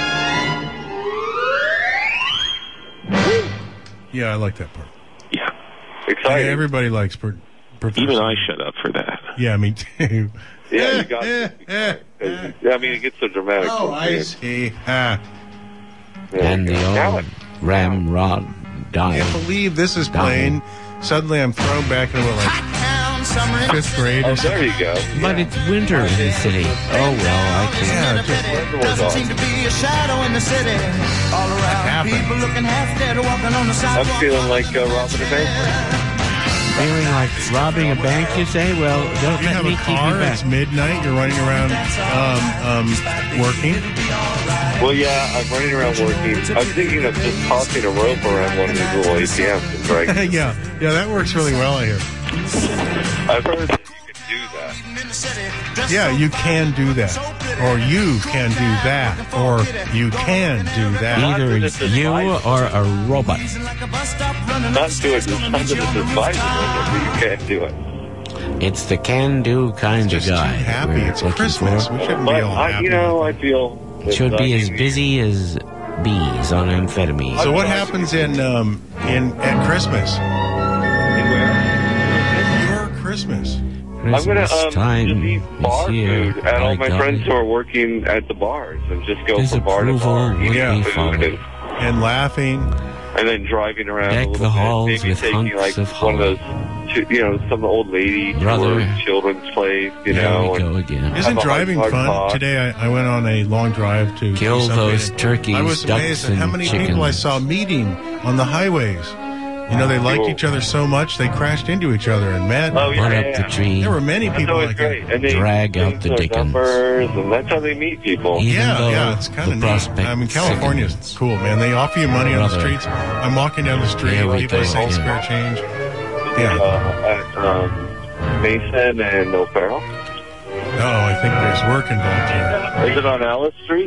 Yeah, I like that part. Yeah. Exciting. Yeah, everybody likes per- Professor. Even I shut up for that. Yeah, me too. Yeah, you got to. I mean, it gets so dramatic. Oh, I see. Ah. And the old ramrod died. I can't believe this is playing. Suddenly I'm thrown back into like fifth grade. Oh, there you go. But it's winter in the city. Oh, well, I can't. Yeah, Doesn't seem to be a shadow in the city. All around, people looking half dead, walking on the sidewalk. I'm feeling like uh, robbing a bank. Feeling like robbing a bank, you say? Well, don't you let have me a keep car. you back. It's midnight. You're running around um, um, working. Well, yeah, I'm running around working. I'm thinking of just tossing a rope around one of these little A T Ms and dragging. yeah, yeah, that works really well here. I've heard that you can do that. Yeah, you can do that, or you can do that, or you can do that. Either you or a robot. Not do it. It's not that it's advisable, but you can't do it. It's the can-do kind of guy. Happy. It's Christmas. We shouldn't But be all I, happy. you know, I feel Should be as busy as bees on amphetamine. So what happens in um, in at Christmas? Your Christmas. I'm gonna um, time just eat bar here, food at all by my God. friends who are working at the bars and just go from bar to Disapproval bar, would eating be food folly. and, and laughing, and then driving around Deck a little the bit, halls maybe with taking hunks like of one of holly. those, you know, some old lady Brother. tour children's place, you There know. we go and again. have Isn't a driving hard fun? talk. Today I, I went on a long drive to Kill do something. those turkeys, I was ducks, amazed at how and many people I chickens. saw meeting on the highways. You know, they liked each other so much they crashed into each other and met. Oh, yeah, Run yeah, up the yeah. tree. There were many That's people always like great. that. And they Drag out use the their dickens. numbers, and that's how they meet people. Even Yeah, though yeah, it's kind the of prospect neat. I mean, California is sickens. cool, man. They offer you money on the Brother. streets. I'm walking down the street, Here we people go are saying again. spare change. Uh, Yeah. at um, Mason and O'Farrell. Oh, I think there's work involved here. Is it on Alice Street?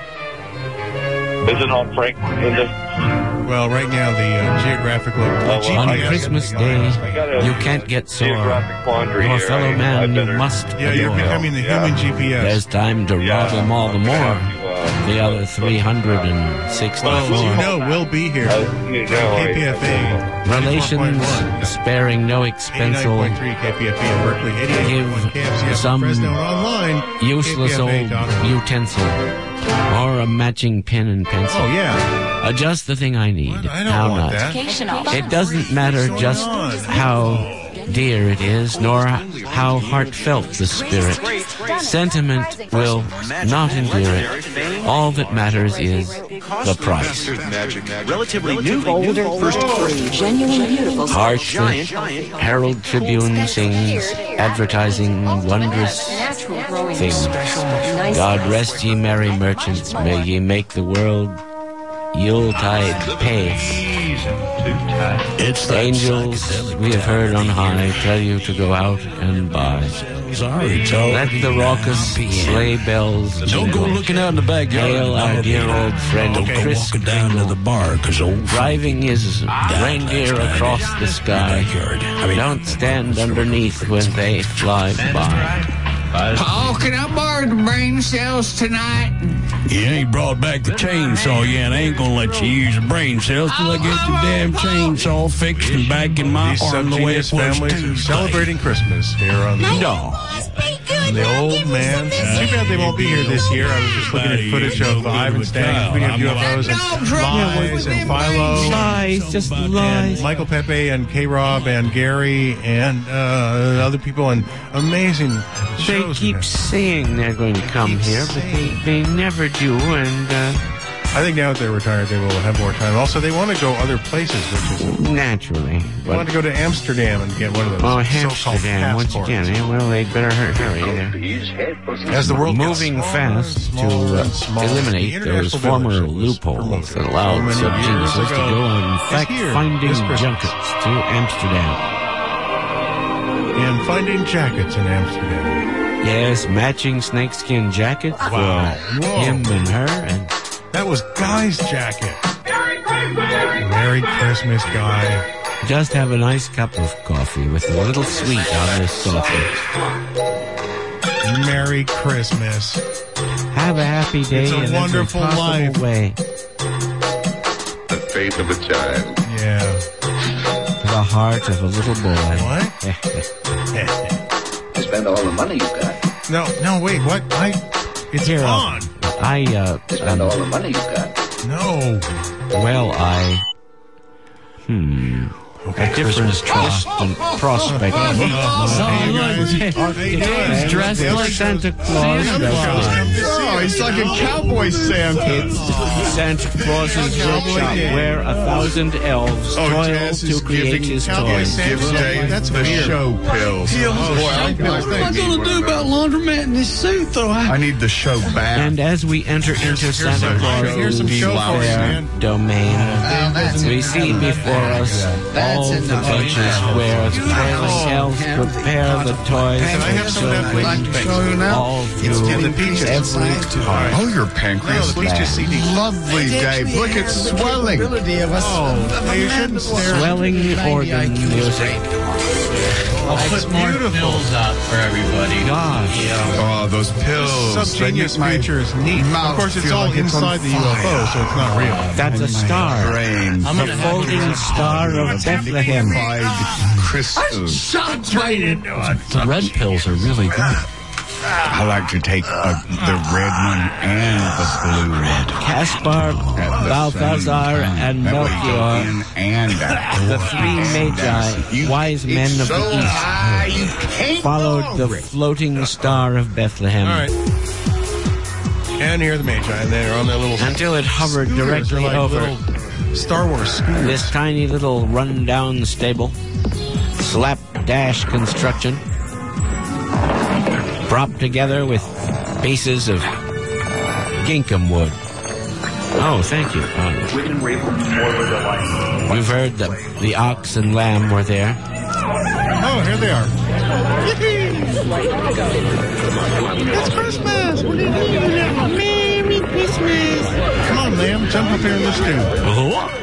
Is it on Franklin? In the, Well, right now the uh, geographic look. well, G P S On I Christmas I Day, got a you can't get sore. geographic quandary Your here. fellow I- I man, you better- must Yeah, you're adore. becoming the Yeah. human G P S. There's time to Yeah. rob them all the I'm gonna more. have to, uh, The other three hundred Well, sixty-four. you know, we'll be here. Uh, you know, K P F A. Relations sparing no expense eighty-nine will point three K P F A in Berkeley. eighty-eight point one K F C F some in Fresno and online. useless K P F A old dot com. utensil or a matching pen and pencil. Oh, yeah. Uh, just the thing I need. I don't How want not? that. It doesn't matter What's just going on? how dear it is, nor how heartfelt the spirit. Sentiment will not endure it. All that matters is the price. Relatively new, older, first free, genuine, beautiful, Hearts giant, that Herald Tribune sings, advertising wondrous things. God rest ye merry merchants, may ye make the world Yuletide pay. It's that Angels psychedelic we have heard on high tell you to go out and buy. Sorry, it's all Let the raucous sleigh bells Don't go jingle. looking out in the backyard. Hail our dear old friend Don't go Chris walking down to the bar, because old driving his reindeer last night across the sky. backyard. I mean, Don't stand underneath when they fly by. Paul, can I borrow the brain cells tonight? you ain't brought back the chainsaw yet. I ain't gonna let you use the brain cells till I get the damn chainsaw fixed and back in my These arm the way it subgenius was families are Tuesday. celebrating Christmas here on the No. And the old man. Too bad they won't be here this year. I was just looking at footage of Ivan Stang, tweeting of U F Os and Lies and Philo. Lies, just and lies. Michael Pepe and K-Rob and Gary and uh, other people and amazing They shows. keep saying they're going to come here, but they, they never do, and uh, I think now that they're retired, they will have more time. Also, they want to go other places, which is naturally. They want to go to Amsterdam and get one of those. Oh, so-called Amsterdam once passports. again. Yeah, well, they better hur- hurry there. As the world gets moving smaller fast and smaller to uh, and smaller, eliminate the those international former village was loopholes that so allowed many subgeniuses years to ago go on is fact here finding this Christmas. junkets to Amsterdam. And finding jackets in Amsterdam. Yes, matching snakeskin jackets Wow. for Whoa. him and her, and That was Guy's jacket. Merry Christmas, Guy. just have a nice cup of coffee with a little sweet on this coffee. Merry Christmas. Have a happy day It's a in every wonderful possible life. way. The faith of a child. Yeah. The heart of a little boy. What? You spend all the money you got. No, no, wait, what? I. It's Here, on. I, uh, Spend um, all the money you got. No. well, I, hmm, a different trust and prospect. Oh, of oh, my- hey, guys. How you doing? It's dressed The other like shows- Santa Claus. Santa Claus come to see Oh, us. he's like a cowboy Santa. It's Santa Claus's Cowboy workshop Dave. where a thousand elves Oh, toil Jazz is to create giving his Cowboy toys. Santa. Gives Dave That's the weird. show pills. Oh, Boy, I, show pills. I, What am I think- do about laundromat in this suit, though? I, I need the show back. And as we enter into here's Santa some- Claus's here's some show for you, fair man. domain, Well, that's we see before us all the enough. benches where the toiling elves prepare the toys Can I have some of that, for please? children Thanks. show you now? all It's through in the peaches. every part. Oh, your No, pancreas. the peaches C D. Lovely, Dave. Look, it's swelling. Of us, Oh, you shouldn't stare. Swelling organ music. Oh, it's beautiful. out for everybody. Gosh. Oh, those pills. They Subgenius make my feature is neat. mouth Of course, it's feel all like it's on inside the U F O, so it's not real. That's a star. brain. The folding star of Bethlehem. Fried crystals. shots right into it. The red pills are really good. I like to take uh, the red one and the blue red. Caspar, Balthazar, and Melchior, and uh, the three magi, wise men of the east, followed the floating star of Bethlehem. All right. And here are the Magi, and they're on their little Until it hovered scooters. directly They're like over little Star Wars scooters. this tiny little run-down stable, slapdash construction, propped together with pieces of gingham wood. Oh, thank you. Uh, you've heard that the ox and lamb were there. Oh, here they are. It's Christmas! What are you doing? Merry Christmas! Come on, lamb, jump up here in the stew.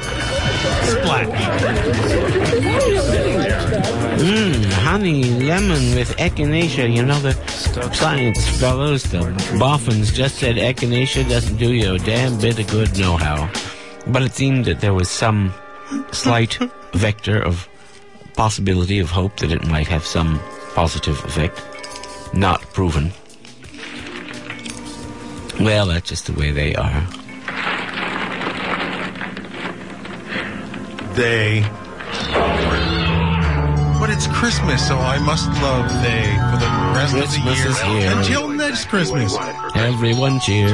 Mmm, honey lemon with echinacea. You know, the science fellows, the boffins, just said echinacea doesn't do you a damn bit of good know-how. But it seemed that there was some slight vector of possibility of hope that it might have some positive effect. Not proven. Well, that's just the way they are. They. But it's Christmas, so I must love they for the rest Christmas of is the year. here. Until next Christmas. Everyone cheer.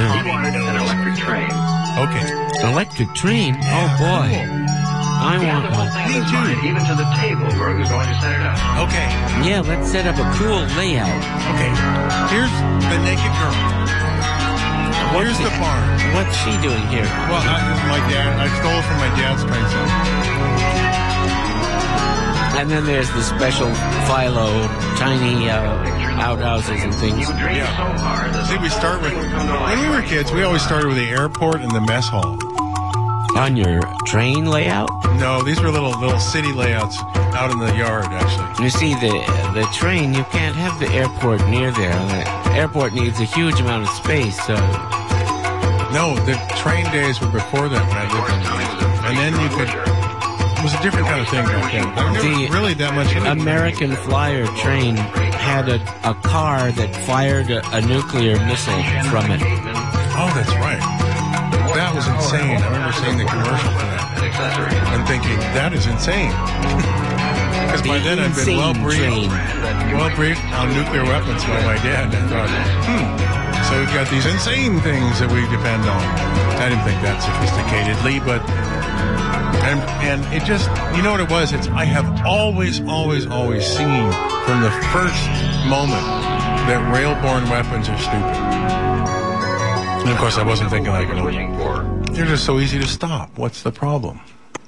Okay. Electric train? Oh, boy. I want one. Me too. Even to the table where we're going to set it up. Okay. Yeah, let's set up a cool layout. Okay. Here's the naked girl. Here's the barn. What's she doing here? Well, I, this is my dad. I stole it from my dad's train set. And then there's the special Philo tiny uh, outhouses and things. Yeah. See, we start with, when we were kids, we always started with the airport and the mess hall. On your train layout? No, these were little little city layouts out in the yard, actually. You see, the the train, you can't have the airport near there. The airport needs a huge amount of space, so... No, the train days were before that when I lived in Houston. And then you could... It was a different kind of thing back then. There was The really that much... American Flyer train had a, a car that fired a, a nuclear missile from it. Oh, that's right. That was insane. I remember seeing the commercial for that and thinking, that is insane. Because by then I'd been well briefed, well briefed on nuclear weapons by my dad. I thought, hmm, so we've got these insane things that we depend on. I didn't think that sophisticatedly, but and and it just, you know what it was? It's I have always, always, always seen from the first moment that rail-borne weapons are stupid. And of course, I wasn't thinking like, they're just so easy to stop. What's the problem?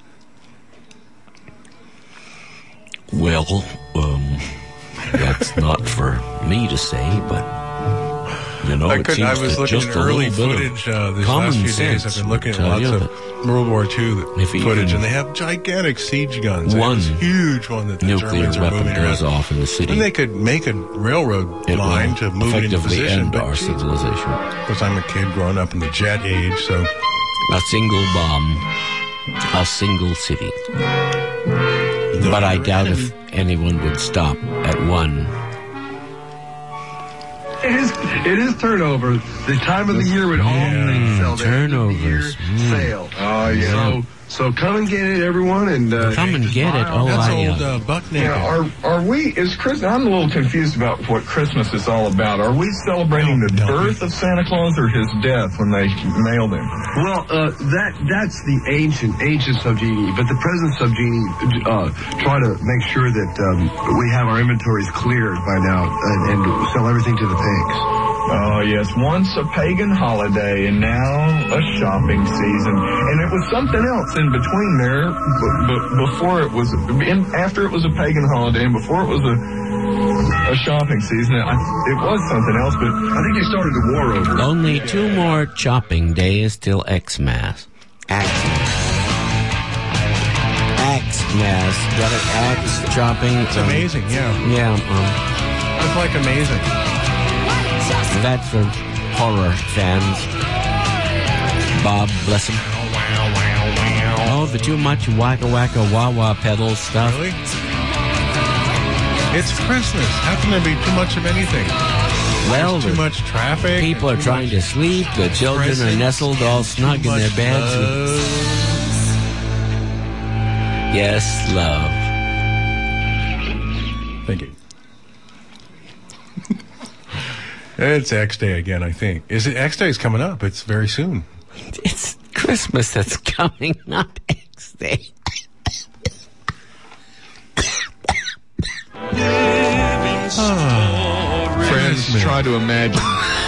Well, um, that's not for me to say, but, you know, I it couldn't. seems I was that looking just at a early little bit footage of uh, these common last few days. sense I've been looking at will tell lots you of that World War Two if footage, even and they have gigantic siege guns. They have one this huge one that the nuclear Germans are weapon moving goes around. off in the city, And they could make a railroad it line will to move it into effectively position. end But our geez, civilization. of course, I'm a kid growing up in the jet age, so A single bomb, a single city. But I doubt if anyone would stop at one. It is, it is turnover. The time of the year when all things sell. The end of the year sale. Oh, yeah. So, so come and get it, everyone, and uh, Come and get it. Oh, that's I, old uh, uh, Buck Yeah, Naked. are are we? Is Christmas? I'm a little confused about what Christmas is all about. Are we celebrating the birth of Santa Claus or his death when they mailed him? Well, uh, that that's the ancient ancient subgenie, but the present subgenie uh, try to make sure that um, we have our inventories cleared by now and, and sell everything to the pigs. Oh, yes. Once a pagan holiday and now a shopping season. And it was something else in between there, but, but before it was, in, after it was a pagan holiday and before it was a a shopping season, I, it was something else, but I think they started the war over. Only two more chopping days till Xmas. Xmas. Xmas. Got it? X chopping. It's amazing, yeah. Yeah. Um, It's like amazing. That's for horror fans. Bob, bless him. Oh, the too much wacka wacka wah wah pedal stuff. Really? It's Christmas. How can there be too much of anything? Well, There's too much traffic. people are trying to sleep. The children are nestled all snug in their beds. Yes, love. Thank you. It's X Day again, I think. Is it X Day is coming up? It's very soon. It's Christmas that's coming, not X Day. Oh, friends, try to imagine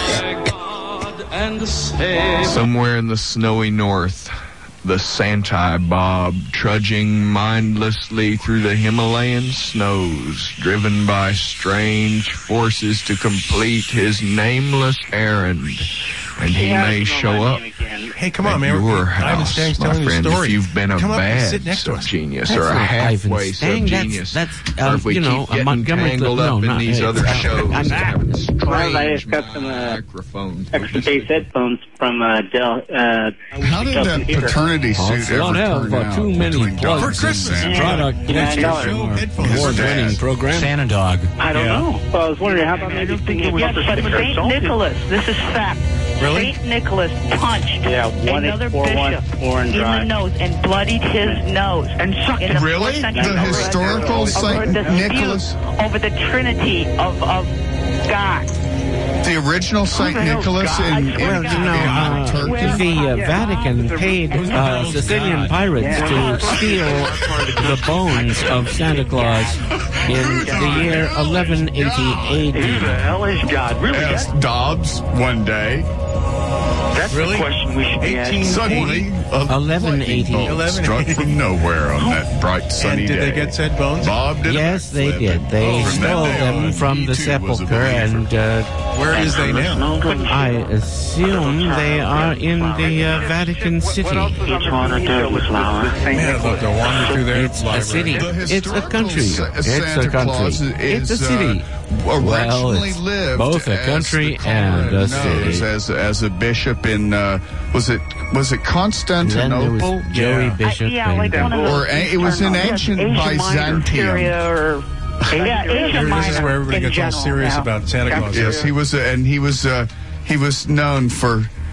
somewhere in the snowy north, the Santa Bob trudging mindlessly through the Himalayan snows, driven by strange forces to complete his nameless errand. And he may show up. Hey, come on, at man. your Ivan house, Stang's my telling you a friend, story. if you've been a Come up and bad sit next to us. subgenius That's or a not halfway Ivan Stang, subgenius, that's- that's, or um, if we you know, keep a getting Montgomery tangled Cliff- up no, in not- these uh, other uh, shows, I'm- having Well, I strange just got some uh, microphones. extra bass headphones from uh, Dell. Uh, How did that paternity suit Don't ever have turn uh, out? too many between plugs Dogs for and Christmas. Santa? Product Nine dollars. award-winning program. Santa Dog. I don't Yeah. know. Well, I was wondering how about maybe thinking we Yes, but Saint Nicholas, this is fact. Really? Saint Nicholas punched Yeah, one another eight four one bishop Orange in the Drive. nose and bloodied his nose. And sucked it. Really? The historical Saint Nicholas? Over the Trinity of, of God. The original Saint Nicholas in, in, Well, in, you know, uh, Turkey? the uh, Vatican paid uh, Sicilian pirates to steal the bones of Santa Claus in the year eleven eighty A D. Who the hell is God? Really? Asked Dobbs one day. That's Really? the question we should be asking. Suddenly, a eleven lightning eighty. bolt eleven struck eighty. from nowhere on that bright sunny And did day. they get said bones? Bob did a Yes, they backflip, did. and They from that stole day them on, from he the too was a sepulcher, believer. and uh, Where is they now? I assume they are in the uh, Vatican City. Each one a dirty flower. Man, look, they'll wander through their It's a library. city. The It's a historical country. Sa- It's a Santa country. Claus It's a is, city. Uh, Well, originally it's lived both a as country the and a knows, city. As as a bishop in uh, was it was it Then there Constantinople? was Joey Yeah. Bishop. yeah, like and, one of uh, Or a- it was in ancient Byzantium. Or, yeah, Asia Here, this is Minor where everybody in gets all general, serious yeah. about Santa Claus. Yes, he was, uh, and he was uh, he was known for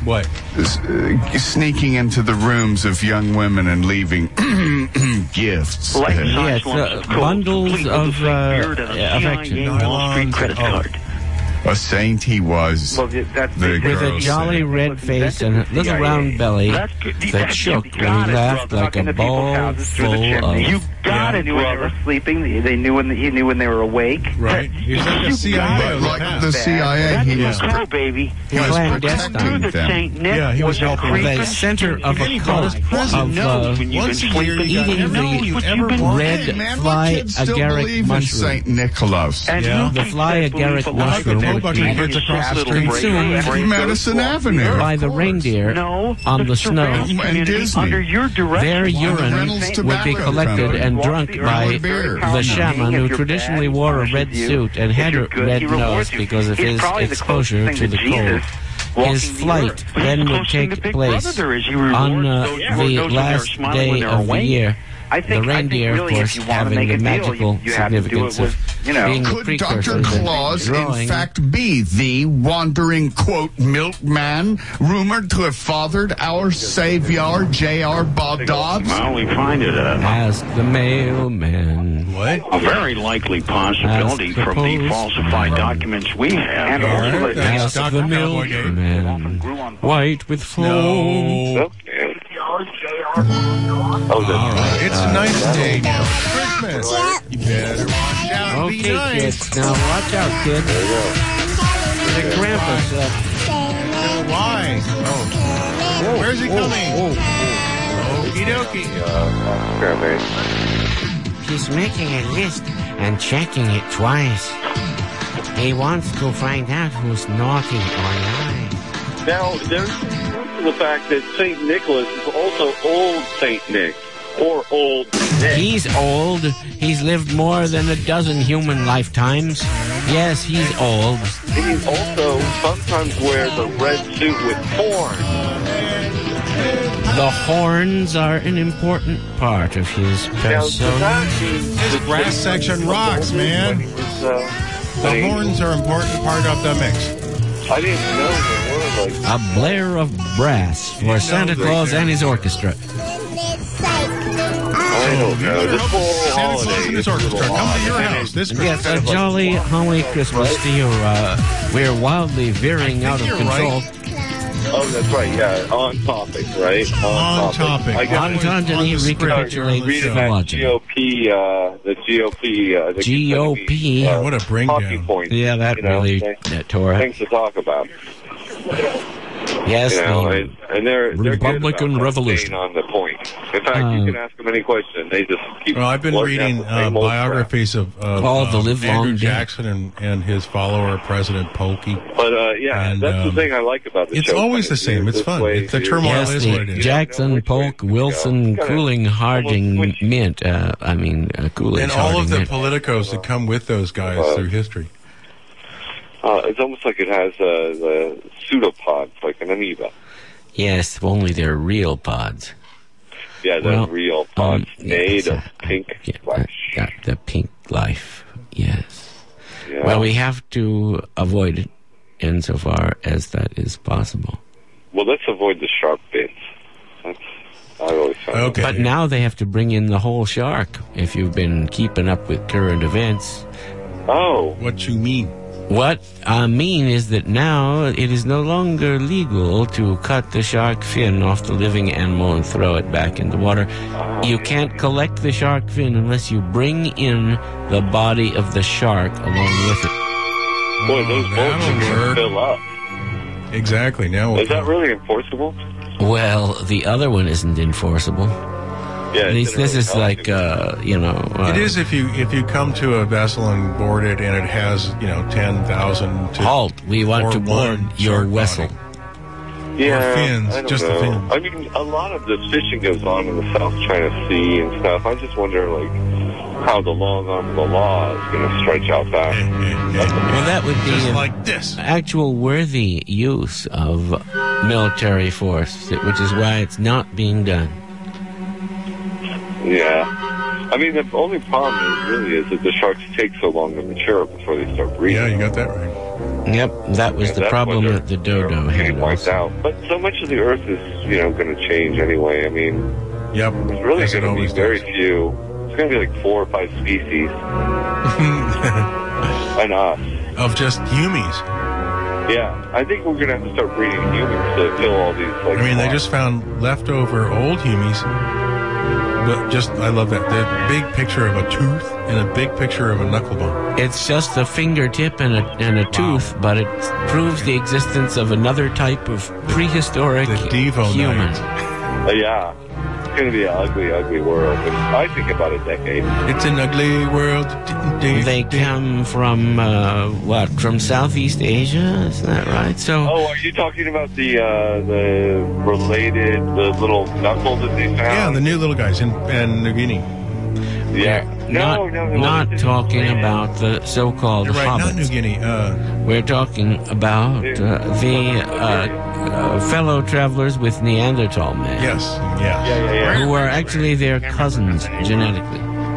What? Uh, sneaking into the rooms of young women and leaving gifts. Like Uh, Yes, uh, bundles of uh, affection. Wall Street credit card. A saint he was. Well, that's The With a gross jolly saint. red face and a little round belly That's good. that That's- shook you when he gotta laughed drug like a into people's bowl houses through the full chimney. of... You gotta knew when they were sleeping. They they knew when the, he knew when they were awake. Right. He's like the C I A of the Like past. the C I A, That's he the was call, baby. he was clandestine. Through protecting the them. Saint Nick Yeah, he was a helping the creeping center of And a he cult brought his present. of uh, when you've Once a been year, you got eating everything you the ever wanted. red Hey, man, my fly kids still agaric believe in mushroom. Saint Nicholas. And Yeah. who The keeps fly that belief agaric alive? mushroom The would Hoboken be kids across the little street. brain- consumed brain- Madison Avenue. by the reindeer No, on the snow. And Disney. Under your direction. Their urine Reynolds would Tobacco be collected Company. and drunk by beer. the shaman who If you're traditionally bad, he wore a punishes red you. suit and If had you're a good, red he rewards nose you. because of He's his probably the exposure closest to thing the to cold. Jesus walking His the flight earth. But he's then the would closest thing take to Big place Brother there is. He rewards on uh, those who knows the when they're last smiling, day when they're of the awake. year. I think, The I think reindeer, really, of course, if you want to having make the a deal, magical you, you have to do it significance with, of you know, being the Could Doctor precursors and Claus, in drawing. fact, be the wandering, quote, milkman rumored to have fathered our savior, J R Baudot? Well, we find it a, Ask the mailman. What? a very likely possibility Ask the from the falsified postman. documents we have. And All also, right, that- thanks, Ask Doctor the Cowboy Dave. milkman. White with foam. No. Oh, All right. It's a nice day now. Christmas. You better watch out and be Okay, nice. kids. Now watch out, kids. The Krampus. Uh, Uh, Why? Oh. Where's he coming? Okie dokie. he's making a list and checking it twice. He wants to find out who's naughty or nice. Now, there's truth to the fact that Saint Nicholas is also old Saint Nick, or old Nick. He's old. He's lived more than a dozen human lifetimes. Yes, he's old. He also sometimes wears a red suit with horns. The horns are an important part of his Now, does persona. that mean His that brass Saint section Nicholas rocks, was man. when he was, uh, The when he- horns are an important part of the mix. I didn't know there were like. A blare of brass for Santa Claus and his orchestra. I don't know. This whole Santa Claus holiday and his is a orchestra little come to odd. your And house it- this Yes, Christmas. a jolly holly Christmas to you. Uh, we're wildly veering out of you're control. Oh, that's right. Yeah, on topic, right? On topic. I guess On Antony on the script. recapitulates reading the that logic. G O P, uh, the G O P, uh, the G O P. uh, What a bring talking down. points. Yeah, that you know, really things, that tore it. things to talk about. Yes, You know, the and, and they're, they're Republican good about Revolution. staying on the point. In fact, Uh, you can ask them any question. They just keep. Well, I've been blurting out reading the uh, same old biographies of, of All the um, live Andrew long dead. Jackson and, and his follower, President Polky. crap. But uh, yeah, And, that's um, the thing I like about the it's show. always the It's same. It's this fun. way It's the you're- turmoil yes, is the what it is. Jackson, Polk, Wilson, Kinda Cooling, Harding, almost switch. Mint. Uh, I mean, uh, Coolidge, And all Harding, of the Mint. politicos that come with those guys Uh, through history. Uh, it's almost like it has uh, the pseudopods, like an amoeba. Yes, only they're real pods. Yeah, the Well, real pods um, made yes, of uh, pink yeah, flesh. uh, got the pink life. Yes. Yeah. Well, we have to avoid it insofar as that is possible. Well, let's avoid the sharp bits. That's, I always found. Okay. But now they have to bring in the whole shark if you've been keeping up with current events. Oh. What you mean? What I mean is that now it is no longer legal to cut the shark fin off the living animal and throw it back in the water. You can't collect the shark fin unless you bring in the body of the shark along with it. Boy, those boats are that'll going to work. fill up. Exactly. Now we'll Is that really enforceable? Well, the other one isn't enforceable. Yeah. At least it's this is really like, uh, you know... Uh, It is if you if you come to a vessel and board it and it has, you know, ten thousand to Halt, we want or to board one your shark vessel. body. Yeah, Or fins, I don't just the know. fins. I mean, a lot of this fishing goes on in the South China Sea and stuff. I just wonder, like, how the long arm of the law is going to stretch out back. Well, that would be Just an like this. actual worthy use of military force, which is why it's not being done. Yeah. I mean, the only problem is really is that the sharks take so long to mature before they start breeding. Yeah, you got that right. Yep, that was Yeah, the that's problem when that the dodo they're had. getting wiped out. But so much of the Earth is, you know, going to change anyway. I mean, yep, it's really as it going to be always very does. few. It's going to be like four or five species. And us. Of just humies. Yeah, I think we're going to have to start breeding humans to fill all these, like... I mean, they spots. just found leftover old humies. But just, I love that. The big picture of a tooth and a big picture of a knuckle bone. It's just a fingertip and a, and a tooth, but it proves the existence of another type of prehistoric human. Uh, yeah. It's going to be an ugly, ugly world. But I think about a decade. It's an ugly world. They come from, uh, what, from Southeast Asia? Is that right? So. Oh, are you talking about the uh, the related, the little knuckle that they found? Yeah, the new little guys in, in New Guinea. Yeah. No, not, no, no. not talking about the so-called You're right, hobbits. not New Guinea. Uh, We're talking about uh, the uh, uh, fellow travelers with Neanderthal man. Yes, yeah. Yeah, yeah, yeah. Who are actually their cousins genetically.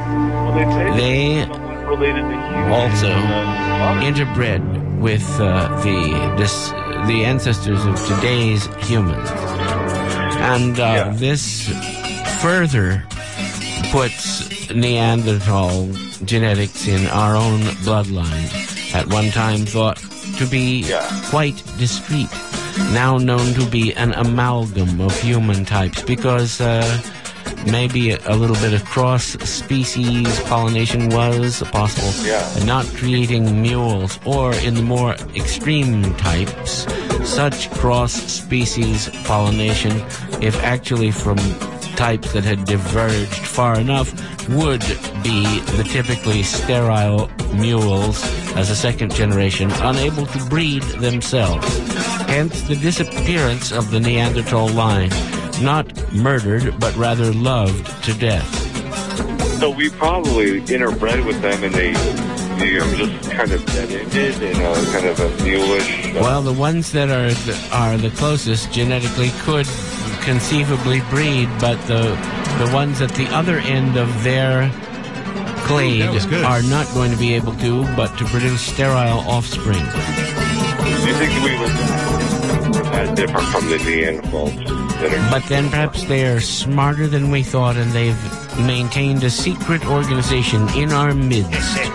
They also interbred with uh, the this, the ancestors of today's humans, and uh, this further puts Neanderthal genetics in our own bloodline, at one time thought to be quite discreet, now known to be an amalgam of human types, because uh, maybe a little bit of cross-species pollination was possible, and not creating mules, or in the more extreme types, such cross-species pollination, if actually from types that had diverged far enough, would be the typically sterile mules as a second generation, unable to breed themselves. Hence the disappearance of the Neanderthal line, not murdered, but rather loved to death. So we probably interbred with them, and they, you know, just kind of ended in a kind of a mulish. Well, the ones that are the, are the closest genetically could conceivably breed, but the the ones at the other end of their clade are not going to be able to, but to produce sterile offspring. Do you think we would that different from the Neanderthals? But then perhaps they are smarter than we thought, and they've maintained a secret organization in our midst.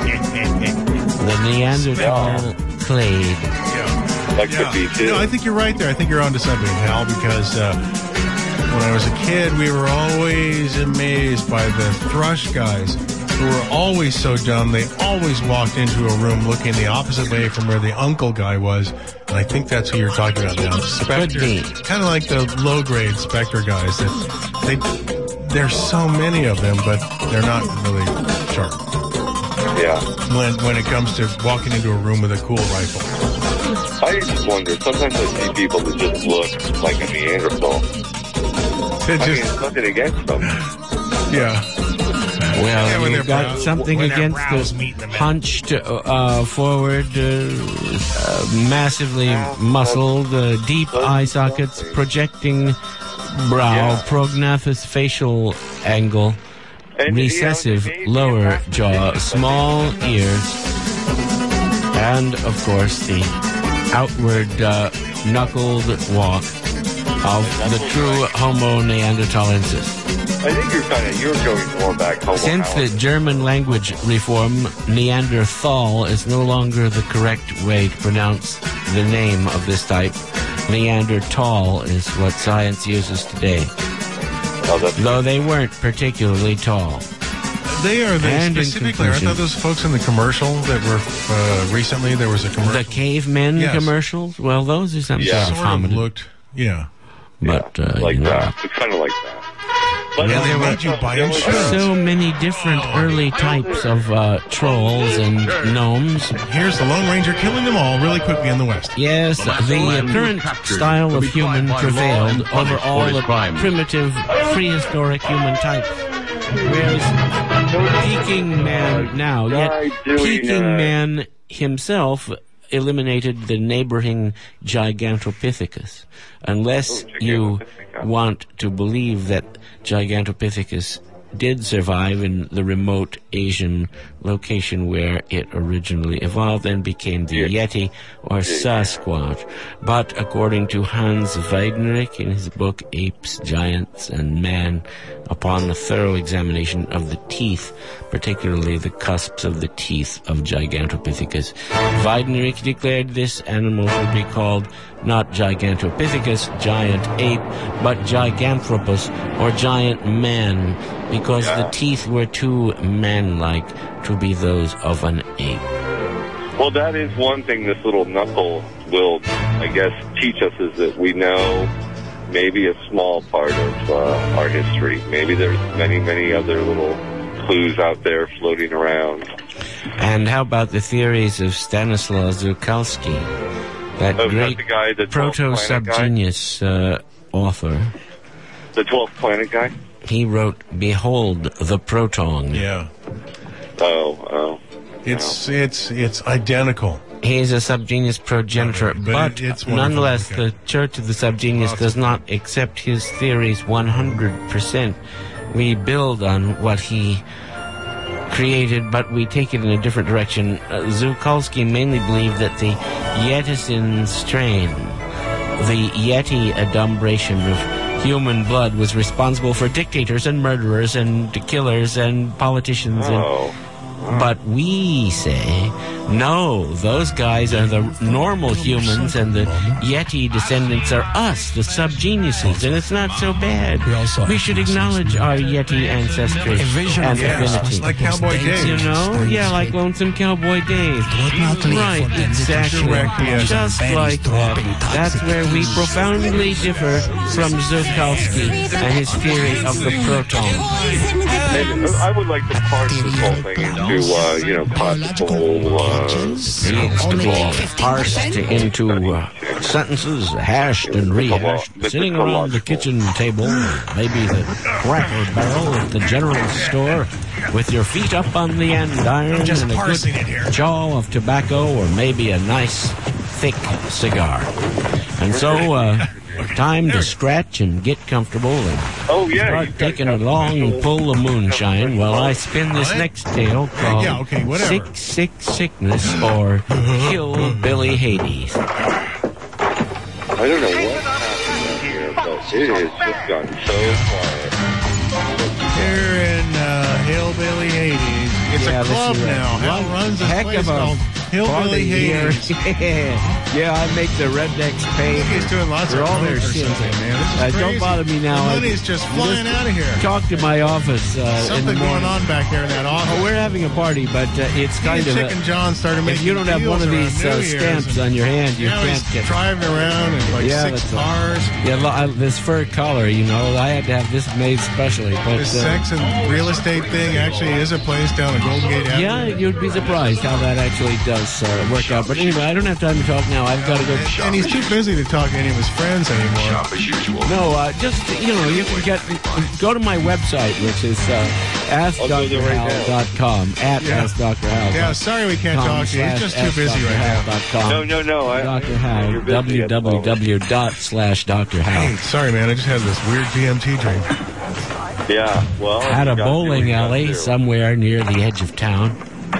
The Neanderthal clade. That could be too. No, I think you're right there. I think you're onto something, Hal, because uh, when I was a kid, we were always amazed by the thrush guys who were always so dumb. They always walked into a room looking the opposite way from where the uncle guy was. And I think that's who you're talking about now. Spectre, kind of like the low-grade Spectre guys. That they, there's so many of them, but they're not really sharp. Yeah. When when it comes to walking into a room with a cool rifle. I just wonder, sometimes I see people that just look like a Neanderthal. I mean, it's nothing against them. Yeah. Well, Yeah, when you've they're got brow- something when their against brows the meet in the middle. hunched, uh, forward, uh, uh, massively muscled, uh, deep eye sockets, projecting brow, Yeah. prognathous facial angle, And, you know, recessive maybe lower jaw, small ears, and, of course, the outward uh, knuckled walk of the true Homo neanderthalensis. I think you're kind of, you're going more back home. Since the German language reform, Neanderthal is no longer the correct way to pronounce the name of this type. Neanderthal is what science uses today. Though they weren't particularly tall. They are they And in specifically. Aren't conclusion- those folks in the commercial that were uh, recently? There was a commercial. The cavemen Yes. commercials? Well, those are some Yeah. sort of Sort of hominid. looked, yeah. But, uh, like you know, that. It's kind of like that. But Well, there there were were you buy insurance. so many different early types of uh, trolls and gnomes. Here's the Lone Ranger killing them all really quickly in the West. Yes, the current style of human prevailed over all the primitive, prehistoric human types. Whereas Peking Man now, yet Peking Man himself eliminated the neighboring Gigantopithecus. Unless you want to believe that Gigantopithecus did survive in the remote Asian location where it originally evolved and became the Yeti or Sasquatch. But according to Hans Weidnerich in his book Apes, Giants, and Man, upon a thorough examination of the teeth, particularly the cusps of the teeth of Gigantopithecus, Weidnerich declared this animal should be called not Gigantopithecus, giant ape, but Giganthropus, or giant man, because Yeah. the teeth were too man-like to be those of an ape. Well, that is one thing this little knuckle will, I guess, teach us, is that we know maybe a small part of uh, our history. Maybe there's many, many other little clues out there floating around. And how about the theories of Stanislaw Zukalski, that Oh, is that great the guy, the twelfth planet guy? proto-subgenius uh, author? The twelfth planet guy? He wrote, "Behold the proton." Yeah. Oh, oh. It's it's it's identical. He is a subgenius progenitor, But but, it- it's wonderful. nonetheless, Okay. the Church of the Subgenius does not accept his theories one hundred percent. We build on what he created, but we take it in a different direction. Uh, Zukalski mainly believed that the Yetisin strain, the Yeti adumbration of human blood, was responsible for dictators and murderers and killers and politicians. Oh. And, but we say, no, those guys are the normal humans, and the Yeti descendants are us, the subgeniuses, and it's not so bad. We should acknowledge our Yeti ancestry and Yeah, affinity. like Cowboy Dave. You know? Yeah, like Lonesome Cowboy Dave. Right, exactly. Correct, yes. Just like that. That's where we profoundly differ from Zukalski and his theory of the proton. And I would like to parse this whole thing into, uh, you know, classical, uh, Needs to be parsed into uh, sentences, hashed and rehashed, sitting around the kitchen table, maybe the cracker barrel at the general store, with your feet up on the andiron Just and a parsing it here. good jaw of tobacco, or maybe a nice, thick cigar. And so, uh, time to scratch and get comfortable and Oh, yeah, start you guys taking a have long special- pull of moonshine while I spin this What? next tale called Yeah, okay, whatever. Sick, Sick Sickness, or Kill Billy Hades. I don't know what happened out here, but it has just gotten so quiet. Here in uh, Hillbilly Hades. It's Yeah, a this club is a now. Hal one runs a heck place of a called Hillbilly party here. Hades. yeah. yeah, I make the rednecks pay He's doing lots for of all their coke or sins. something, man. This is Uh, don't crazy. bother me now. The I- money's just flying out of here. Talk to my office uh, in the Something morning. going on back there in that office. Oh, we're having a party, but uh, it's He kind and of Chick a, and John started making if you don't have one of deals these around uh, New Year's stamps and on your hand, you now can't he's get. driving around in like Yeah, six that's a- cars. Yeah, lo- I, this fur collar, you know, I had to have this made specially. But This uh, sex and real estate thing actually is a place down in Golden Gate Avenue. yeah, you'd be surprised how that actually does uh, work out. But anyway, I don't have time to talk now. I've got to go. And he's too busy to talk to any of his friends anymore. Shop as usual. No, uh, just, you know, you can get, go to my website, which is uh, ask I'll go there dr right hal dot com, at Yeah. ask dr hal. Yeah, sorry we can't talk to you. He's just too busy right now. No, no, no. I, Doctor Hal, you're busy at the moment. www dot slash Doctor Hey, Hal. sorry, man. I just had this weird D M T drink. Yeah, well. At you a gotta do what bowling you gotta alley do. somewhere near the edge of town.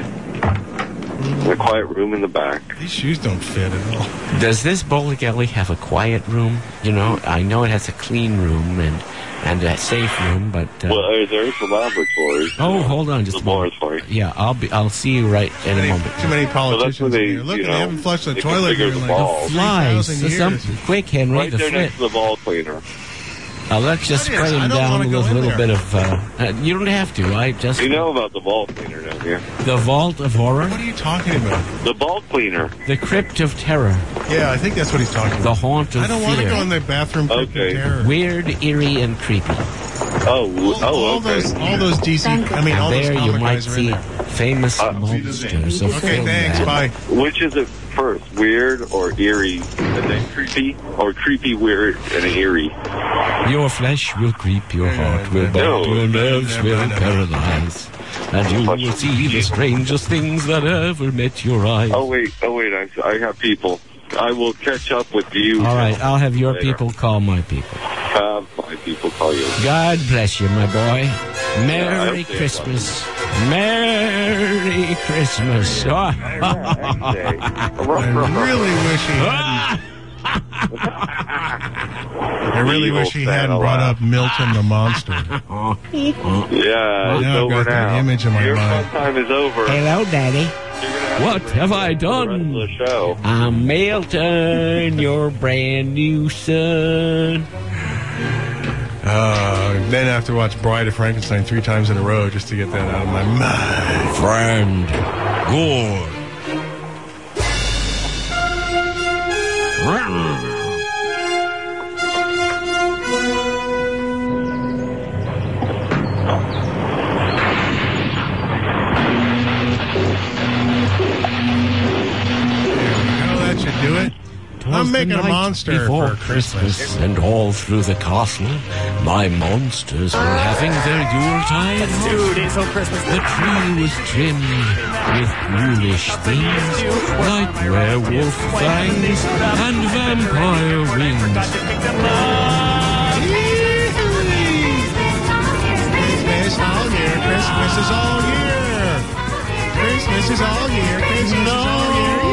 In a quiet room in the back. These shoes don't fit at all. Does this bowling alley have a quiet room? You know, I know it has a clean room and and a safe room, but uh, Well, uh, there's the laboratory. oh, hold on, just a moment. Laboratory. Yeah, I'll be. I'll see you right in a Too moment. many, too many So that's politicians where they, in here. Look, you they know, haven't flushed the they toilet configure in the like balls. Flies. three thousand Some, years. quick, Henry, Right the there flit. next to the ball cleaner. Uh, let's just That is- spray I him don't down wanna with go a in little there. bit of. Uh, uh, you don't have to. I just. You know about the ball cleaner down here. The Vault of Horror, What are you talking about? The ball cleaner. the Crypt of Terror, Yeah, I think that's what he's talking the about. Haunt of I don't want to Fear. go in the bathroom for Okay. terror. Weird, eerie, and creepy. Oh, All, oh, all okay. those, all those D C. I mean, all And those there you comic might guys are in see there. famous Uh, monsters of Okay, film thanks. land. Bye. Which is it first, weird or eerie, and then creepy, or creepy, weird, and eerie? Your flesh will creep, your heart will No. bump, your nerves No, will no, no. paralyze, and you will see the strangest things that ever met your eyes. Oh wait, oh wait, I, I have people. I will catch up with you. All right, I'll have your later. people call my people. Have my people call you. God bless you, my boy. Merry Christmas. Merry Christmas. Oh. I really wish he hadn't. I really Evil wish he Santa hadn't brought laugh. up Milton the Monster. Yeah, it's Now I've over got that now. image in my Your mind. fun time is over. Hello, Daddy. What have I done? The show. I'm Milton, your brand new son. Uh, then I have to watch Bride of Frankenstein three times in a row just to get that out of my mind. Friend, good. That should do it. I'm making a monster before for Christmas. and all through the castle, my monsters were having their Yuletide. Dude, it's on Christmas. The tree was trimmed with ghoulish things like werewolf fangs and vampire wings. Christmas all year. Christmas is all year. Christmas is all year. Christmas is all year.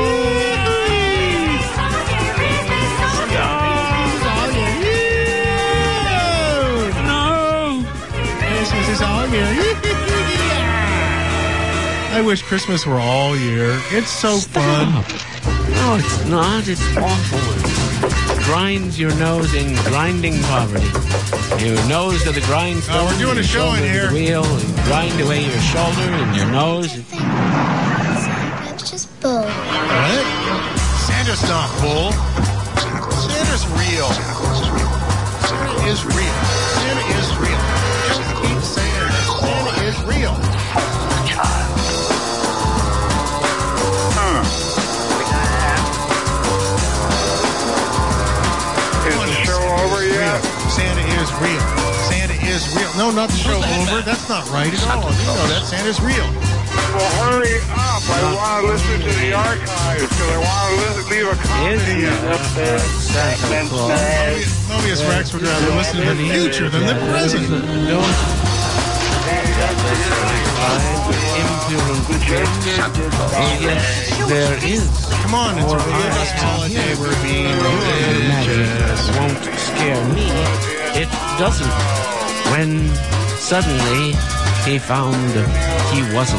Christmas is all year. I wish Christmas were all year. It's so fun. No, it's not. It's awful. It grinds your nose in grinding poverty. Your nose to the grindstone. Oh, we're doing a your show in shoulder to here. the wheel, and grind away your shoulder and your nose. That's just bull. What? Santa's not bull. Santa's real. Santa is real. Santa is real. Just keep saying that. Santa is real. Is the show over yet? Santa is real. Santa is real. No, not the show over. That's not right at all. You know that. Santa's real. Well, hurry up. I want to listen to the archives because I want to listen, leave a comment. Mobius Rex would rather listen to the future than the present. Yes, there is. Come on, it's a religious holiday. We're being religious. Won't scare me. It doesn't. When suddenly he found he wasn't.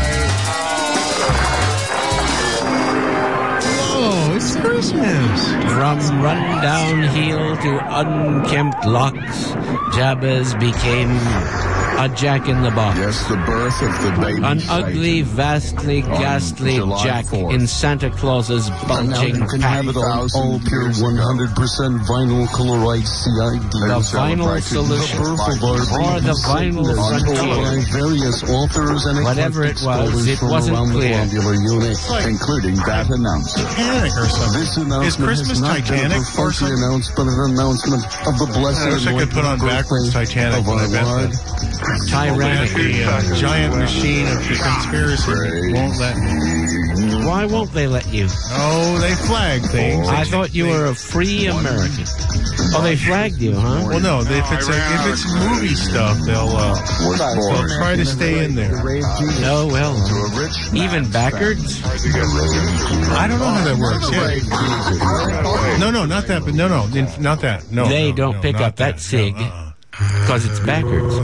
Oh, it's Christmas. From run-down heel to unkempt locks, Jabez became a jack-in-the-box. Yes, the birth of the baby An Satan. ugly, vastly, ghastly July jack fourth. in Santa Claus's And now bulging you can pack. have it all, all pure one hundred percent vinyl chloride C I D. The vinyl solution, The birth of our or the baby vinyl Satan is frontier. by various authors and Whatever it was, scholars it from wasn't around clear. the globular unit, like including that announcer. Titanic or something. This announcement Is Christmas has not Titanic been a or perfunctory something? announcement, an announcement of the blessed I wish I could put on backwards Titanic of when I our bet Lord. that. Tyrannic. The uh, giant machine of the conspiracy won't let me. Why won't they let you? Oh, they flag things. I They- thought you were a free American. Oh, they flagged you, huh? Well, no. They, if it's a, if it's movie stuff, they'll uh, they'll try to stay in there. Oh, well. Even backwards? I don't know how that works. Yeah. No, no, not that. But no, no, in- not that. No, They no, don't no, pick not up that sig because it's backwards.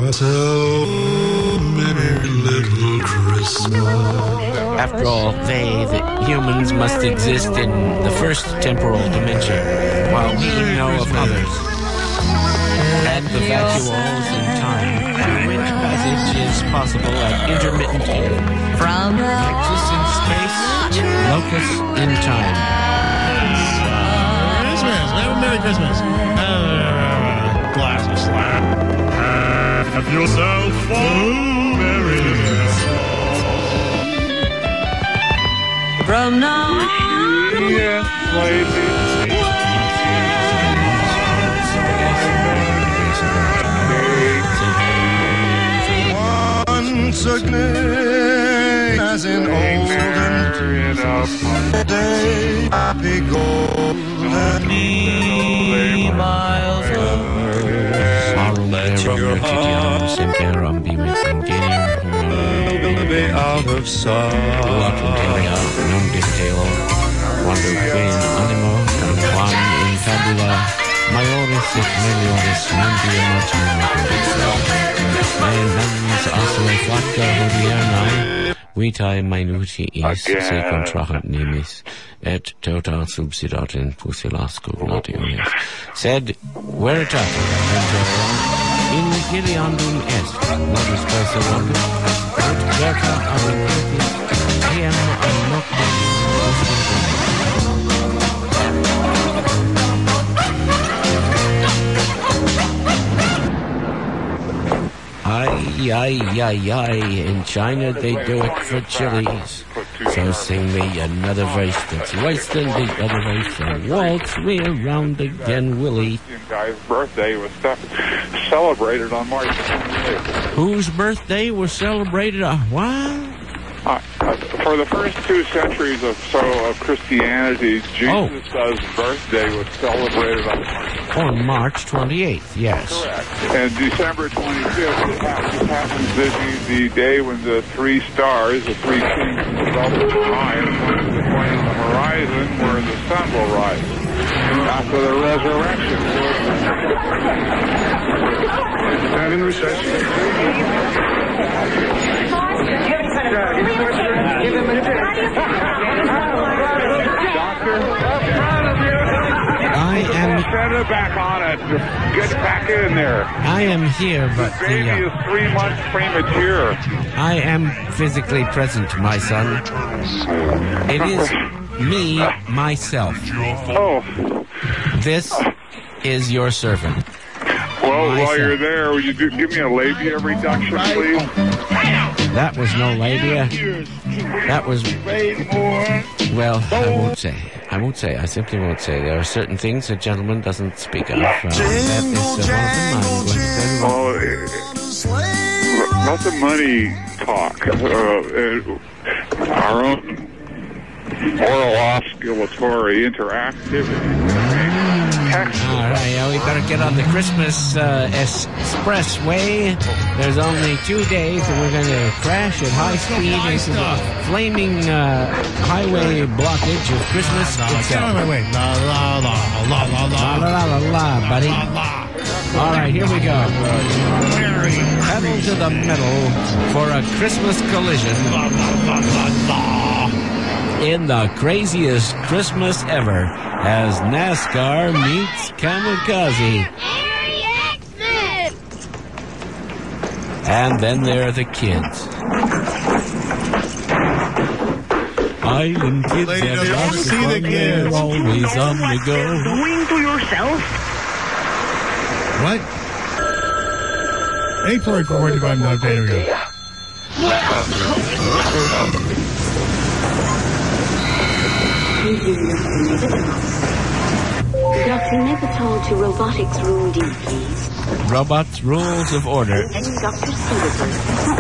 After all, they, the humans, must exist in the first temporal dimension, while we know of others. And the vacuoles in time, in which passage is possible at intermittent intervals. From Nexus in space, locus in time. Christmas. Have a Merry Christmas. Uh, glass of slap. Have yourself a merry from now Yes, ladies. Once again, as in olden day, happy golden miles away. Let your heart of sorrow. Latenteria, non dictalo, quando queen animo, and quam in fabula, maioris et melioris mundia marginum condixo. Me mens asue flacca hodiernae, vitae minutiis se contrahant nimis, et tota subsidatin pusillas cognationis. Sed, veritatem, in giliandum est, nobis perseverandum, ut verta aventis, eam a noctem Ay, ay, ay, ay, in China they do it for chilies. So sing me another verse that's worse than the other verse, and waltz me around again, Willie. Guy's birthday was ce- celebrated on March twenty-eighth. Whose birthday was celebrated on what? Uh, uh, for the first two centuries or so of Christianity, Jesus' Oh. birthday was celebrated on March On March twenty-eighth, yes. Correct. And December twenty-fifth it happens, happens to be the day when the three stars, the three kings of the belt of Orion, will point on the horizon where the sun will rise after the resurrection. Having recession. Give him a I am... Set it back on it. Get back in there. I am here, but the baby the, uh, is three months premature. I am physically present, my son. It is me, myself. Oh. This is your servant. Well, myself. while you're there, would you do, give me a labia reduction, please? That was no labia. That was... Well, I won't say. I won't say. I simply won't say. There are certain things a gentleman doesn't speak of. Uh, that is uh, one of them. Oh, let the money talk. Uh, uh, our own oral oscillatory interactivity. All right, uh, we better get on the Christmas uh, expressway. There's only two days, and we're going to crash at high speed into the flaming uh, highway blockage of Christmas itself. Wait, wait, wait. La, la, la, la, la, la, la, la, la, la, buddy. All right, here we go. Pedal to the metal for a Christmas collision in the craziest Christmas ever as NASCAR meets Kamikaze. And then there are the kids. Island kids Lady have doesn't lots of see fun. the They're kids. always on the go. Doing to yourself? What? eight four eight four four five nine. There we go. Doctor Nevertall to robotics room D, please. Robots rules of order. Doctor Stevenson.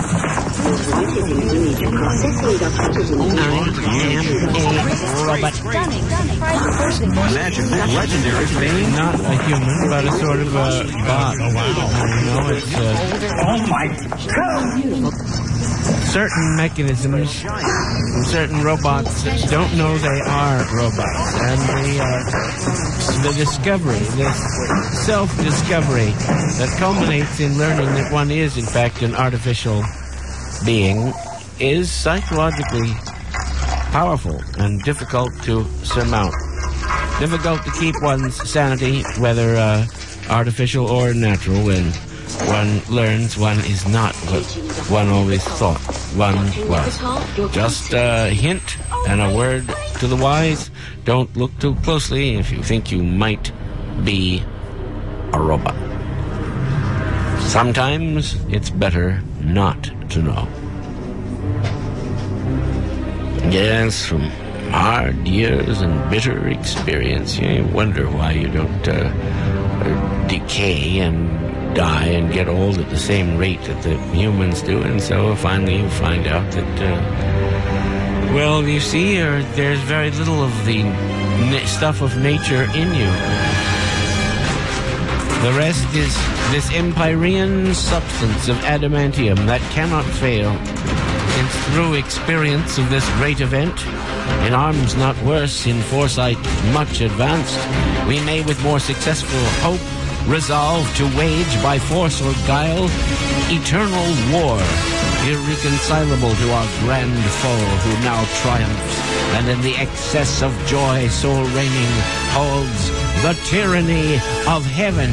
Processing Doctor Stevenson. I am a robot. Magic, legendary thing. Not a human, but a sort of a bot. Oh, wow. I know it's uh, Oh my God! certain mechanisms, certain robots don't know they are robots, and the uh, the discovery, this self-discovery that culminates in learning that one is in fact an artificial being is psychologically powerful and difficult to surmount. Difficult to keep one's sanity, whether uh, artificial or natural, when one learns one is not what one always thought one was. Just a hint and a word to the wise: don't look too closely if you think you might be a robot. Sometimes it's better not to know. Yes, from hard years and bitter experience, you wonder why you don't uh, decay and die and get old at the same rate that the humans do, and so finally you find out that, uh, well, you see, or there's very little of the na- stuff of nature in you. The rest is this Empyrean substance of adamantium that cannot fail in went through experience of this great event. In arms not worse, in foresight much advanced, we may with more successful hope resolve to wage by force or guile eternal war, irreconcilable to our grand foe who now triumphs, and in the excess of joy sole reigning holds the tyranny of heaven.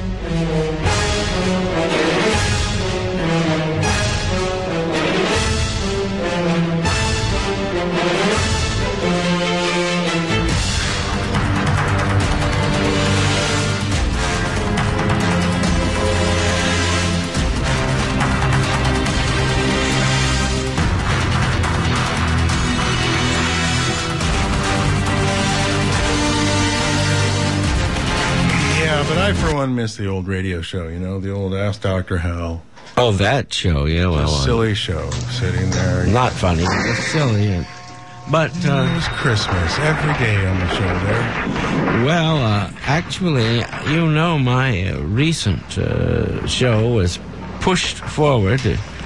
But I, for one, miss the old radio show, you know, the old Ask Doctor Hal. Oh, that show, yeah, well. A silly show, sitting there. Not funny, it's silly. And, but, uh... it was Christmas, every day on the show there. Well, uh, actually, you know, my uh, recent uh, show was pushed forward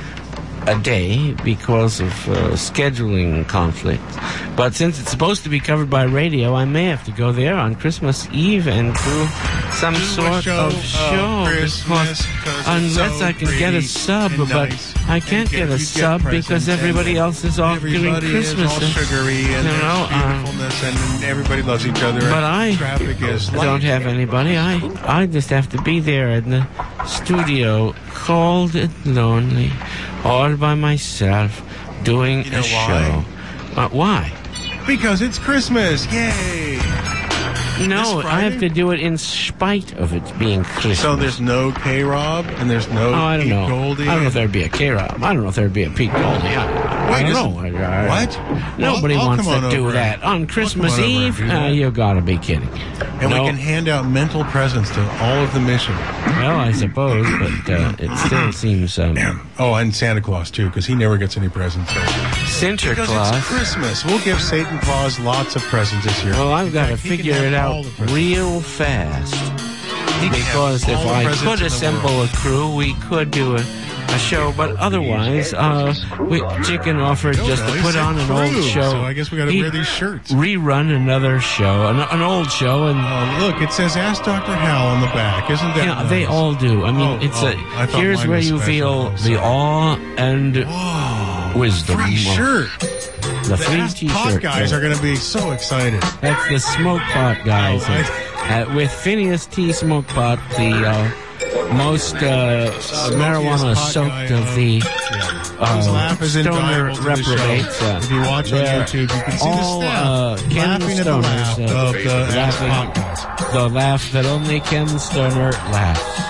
a day because of uh, scheduling conflicts. But since it's supposed to be covered by radio, I may have to go there on Christmas Eve and do some do sort show of show. Christmas, because unless so I can get a sub, but nice, I can't get, get a sub get because everybody else is off doing Christmas. Everybody is all sugary and you know, beautifulness, uh, and everybody loves each other. But I traffic is don't have anybody. I I just have to be there in the studio, cold and lonely, all by myself, doing you know a why? show. Uh, why? Because it's Christmas! Yay! No, I have to do it in spite of it being Christmas. So there's no K-Rob and there's no oh, I don't Pete know. Goldie? I don't know if there'd be a K-Rob. I don't know if there'd be a Pete Goldie. I, Wait, I don't know. What? Nobody well, wants to do over. that. On Christmas on Eve? over, Uh, you gotta be kidding. And no. we can hand out mental presents to all of the mission. Well, I suppose, but uh, it still seems... Um, oh, and Santa Claus, too, because he never gets any presents. So. Santa because Claus? It's Christmas. We'll give Satan Claus lots of presents this year. Well, I've got to figure it out real fast. Because if I could assemble a crew, we could do a, a show, but otherwise, uh, we, Chicken offered just to put on an old show. So I guess we got to wear these shirts. Rerun another show, an, an old show, and uh, look, it says "Ask Doctor Hal" on the back. Isn't that? Yeah, nice? They all do. I mean, oh, it's oh, a. Here's where you feel special. the awe and Whoa, wisdom. Free shirt. The, the free T-shirt pot guys are going to be so excited. That's the Smoke Pot guys. Oh, I, Uh, with Phineas T. Smoke Pot, the uh, most uh, marijuana soaked of the uh, stoner reprobates. Uh, if you watch on YouTube, you can see all, the staff uh, Ken laughing Stoners, at the laugh uh, of the laughing, the laugh that only Ken Stoner laughs.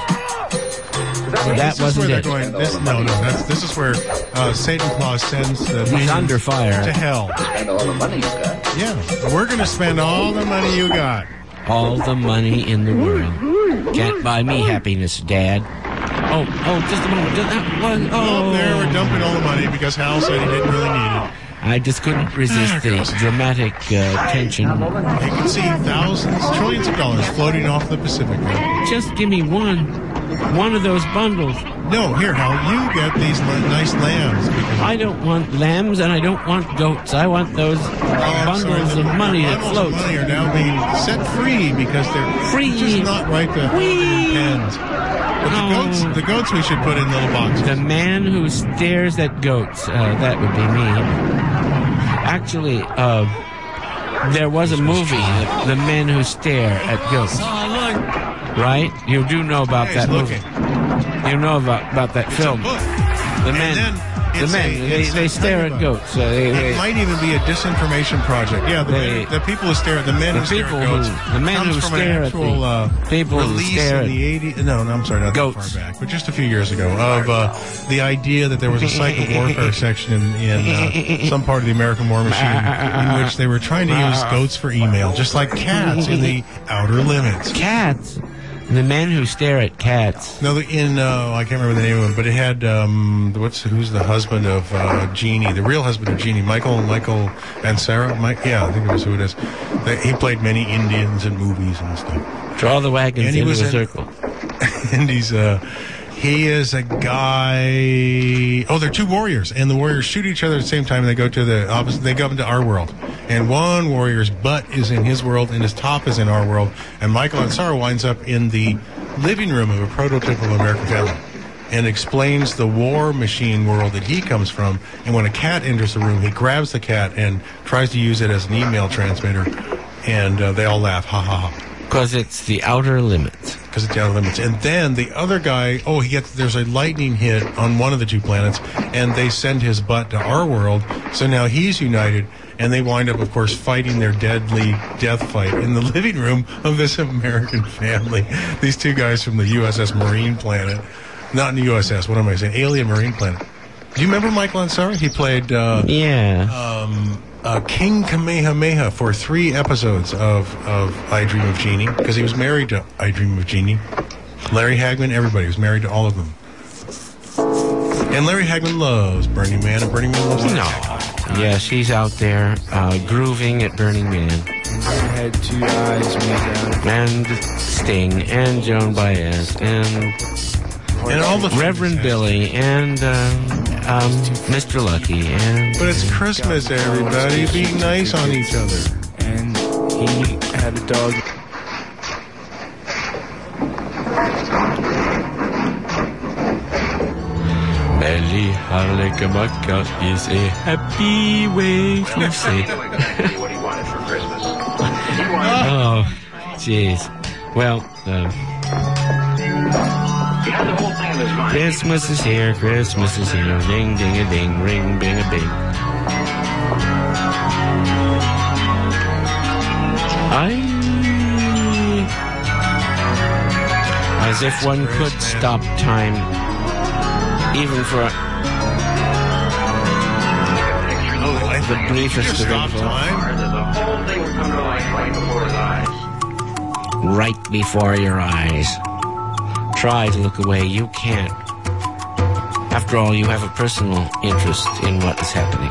So that this wasn't is where it. They're going, this, no, no, that's, this is where uh, Satan Claus sends the He's under fire to hell. Spend all the money you got. Yeah, we're going to spend all the money you got. All the money in the world. Can't buy me happiness, Dad. Oh, oh, just a moment. Just that one. Oh, oh there, we're dumping all the money because Hal said he didn't really need it. I just couldn't resist the dramatic uh, tension. You can see thousands, trillions of dollars floating off the Pacific. Just give me one. One of those bundles. No, here, Hal, you get these la- nice lambs. I don't want lambs and I don't want goats. I want those oh, bundles sorry, of money that float. Bundles of money are now being set free because they're free. Just not right to Whee! pens. But the, oh. goats, the goats we should put in little boxes. The man who stares at goats. Uh, that would be me. Actually, uh, there was a movie, the, the Men Who Stare at Goats. Right? You do know about that movie. You know about, about that film. The men, the men, they, they stare at goats. Uh, they, it they, might even be a disinformation project. Yeah, the, they, men, the people who stare at the men the who stare people at goats. Who, the men who stare actual, at the uh, people who stare in the eighties. No, no, I'm sorry, not goats. that far back, but just a few years ago, of uh, the idea that there was a psychic warfare section in, in uh, some part of the American war machine in which they were trying to use goats for email, just like cats in the Outer Limits. Cats. The men who stare at cats. No, in uh, I can't remember the name of it, but it had um, what's who's the husband of uh, Jeannie, the real husband of Jeannie, Michael Michael and Sarah. Mike, yeah, I think it was who it is. They, he played many Indians in movies and stuff. Draw the wagons and he into was a in, circle. And he's uh, He is a guy. Oh, they're two warriors, and the warriors shoot each other at the same time. And they go to the opposite. They go into our world, and one warrior's butt is in his world, and his top is in our world. And Michael Ansara winds up in the living room of a prototypical American family, and explains the war machine world that he comes from. And when a cat enters the room, he grabs the cat and tries to use it as an email transmitter, and uh, they all laugh, ha ha ha. Because it's the outer limits. Because it's the outer limits. And then the other guy, oh, he gets, there's a lightning hit on one of the two planets, and they send his butt to our world, so now he's united, and they wind up, of course, fighting their deadly death fight in the living room of this American family. These two guys from the U S S Marine planet. Not in the U S S, what am I saying? Alien Marine planet. Do you remember Michael Ansara? He played uh, yeah. um, uh, King Kamehameha for three episodes of, of I Dream of Jeannie, because he was married to I Dream of Jeannie. Larry Hagman, everybody was married to all of them. And Larry Hagman loves Burning Man, and Burning Man loves Larry No. Hagman. Yeah, she's out there uh, grooving at Burning Man. Had two eyes, and Sting, and Joan Baez, and... And all the Reverend Billy and uh, um, Mister Lucky and. But it's Christmas, everybody. Be nice on each other. And he had a dog. Belly Halakamaka is a happy way to say. What he wanted for Christmas. Oh, jeez. Well. Uh, Christmas is here, Christmas is here, ding, ding, a ding, ring, bing, a bing. I, as if one could stop time, even for a, oh, the briefest of intervals. Right before your eyes. Try to look away. You can't. After all, you have a personal interest in what is happening.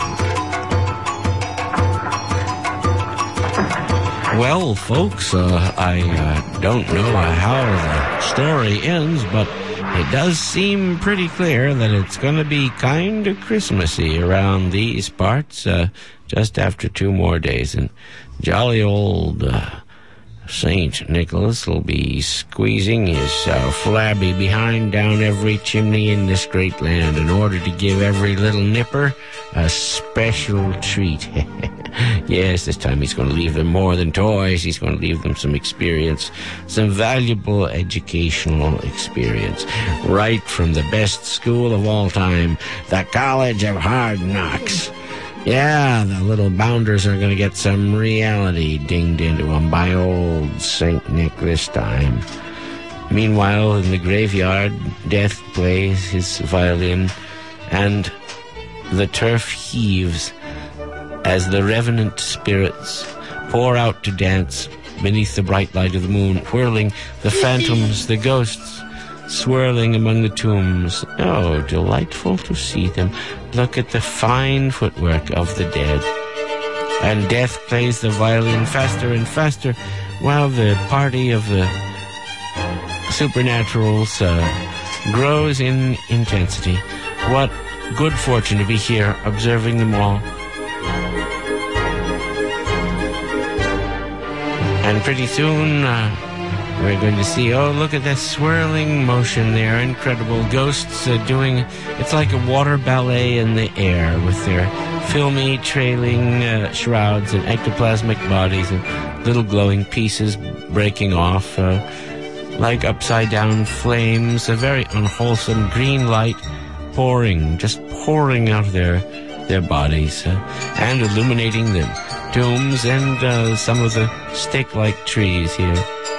Well, folks, uh, I uh, don't know how the story ends, but it does seem pretty clear that it's going to be kind of Christmassy around these parts uh, just after two more days. And jolly old... Uh, Saint Nicholas will be squeezing his uh, flabby behind down every chimney in this great land in order to give every little nipper a special treat. Yes, this time he's going to leave them more than toys. He's going to leave them some experience, some valuable educational experience, right from the best school of all time, the College of Hard Knocks. Yeah, the little bounders are going to get some reality dinged into them by old Saint Nick this time. Meanwhile, in the graveyard, Death plays his violin, and the turf heaves as the revenant spirits pour out to dance beneath the bright light of the moon, whirling the phantoms, the ghosts, swirling among the tombs. Oh, delightful to see them. Look at the fine footwork of the dead. And Death plays the violin faster and faster while the party of the supernaturals uh, grows in intensity. What good fortune to be here observing them all. And pretty soon... Uh, We're going to see, oh, look at that swirling motion there. Incredible. Ghosts uh, doing, it's like a water ballet in the air with their filmy, trailing uh, shrouds and ectoplasmic bodies and little glowing pieces breaking off uh, like upside-down flames. A very unwholesome green light pouring, just pouring out of their, their bodies uh, and illuminating the tombs and uh, some of the stick-like trees here.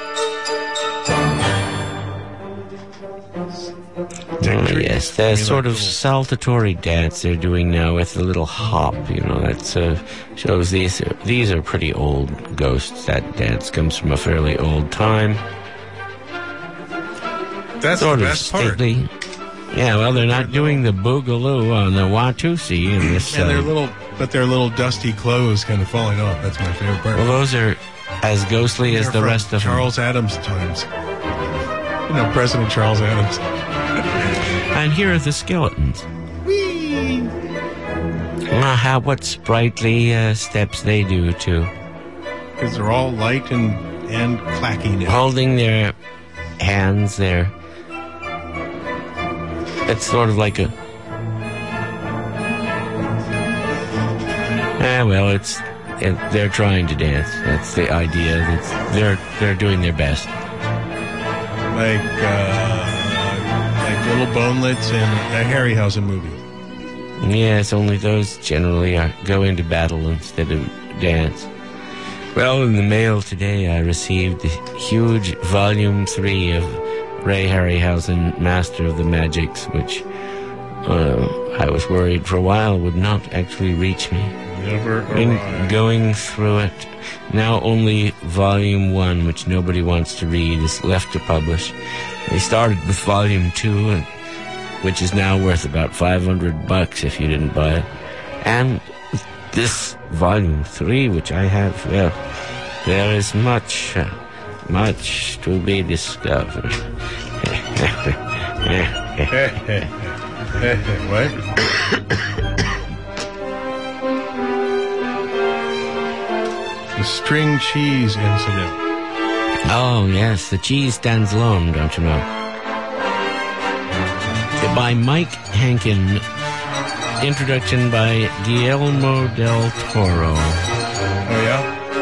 Oh, yes, the sort of saltatory dance they're doing now with a little hop, you know, that uh, shows these are, these are pretty old ghosts. That dance comes from a fairly old time. That's sort the of best stately. part. Yeah, well, they're not doing the boogaloo on the Watusi in this. And their uh, little, but their little dusty clothes kind of falling off. That's my favorite part. Well, those are as ghostly as They're the rest of Charles them. Adams times. You know, President Charles Adams. And here are the skeletons. Whee! Uh, how, what sprightly uh, steps they do, too. Because they're all light and, and clacky now. Holding their hands there. It's sort of like a... Eh, well, it's... It, they're trying to dance. That's the idea. That's, they're, they're doing their best. Like, uh... like little bonelets in a Harryhausen movie. Yes, only those generally are, go into battle instead of dance. Well, in the mail today, I received a huge volume three of Ray Harryhausen, Master of the Magics, which uh, I was worried for a while would not actually reach me. Never In arrived. going through it, now only volume one, which nobody wants to read, is left to publish. They started with volume two, and, which is now worth about five hundred bucks if you didn't buy it. And this volume three, which I have, well, there is much, uh, much to be discovered. What? The string cheese incident. Oh, yes, the cheese stands alone, don't you know? By Mike Hankin. Introduction by Guillermo del Toro. Oh, yeah?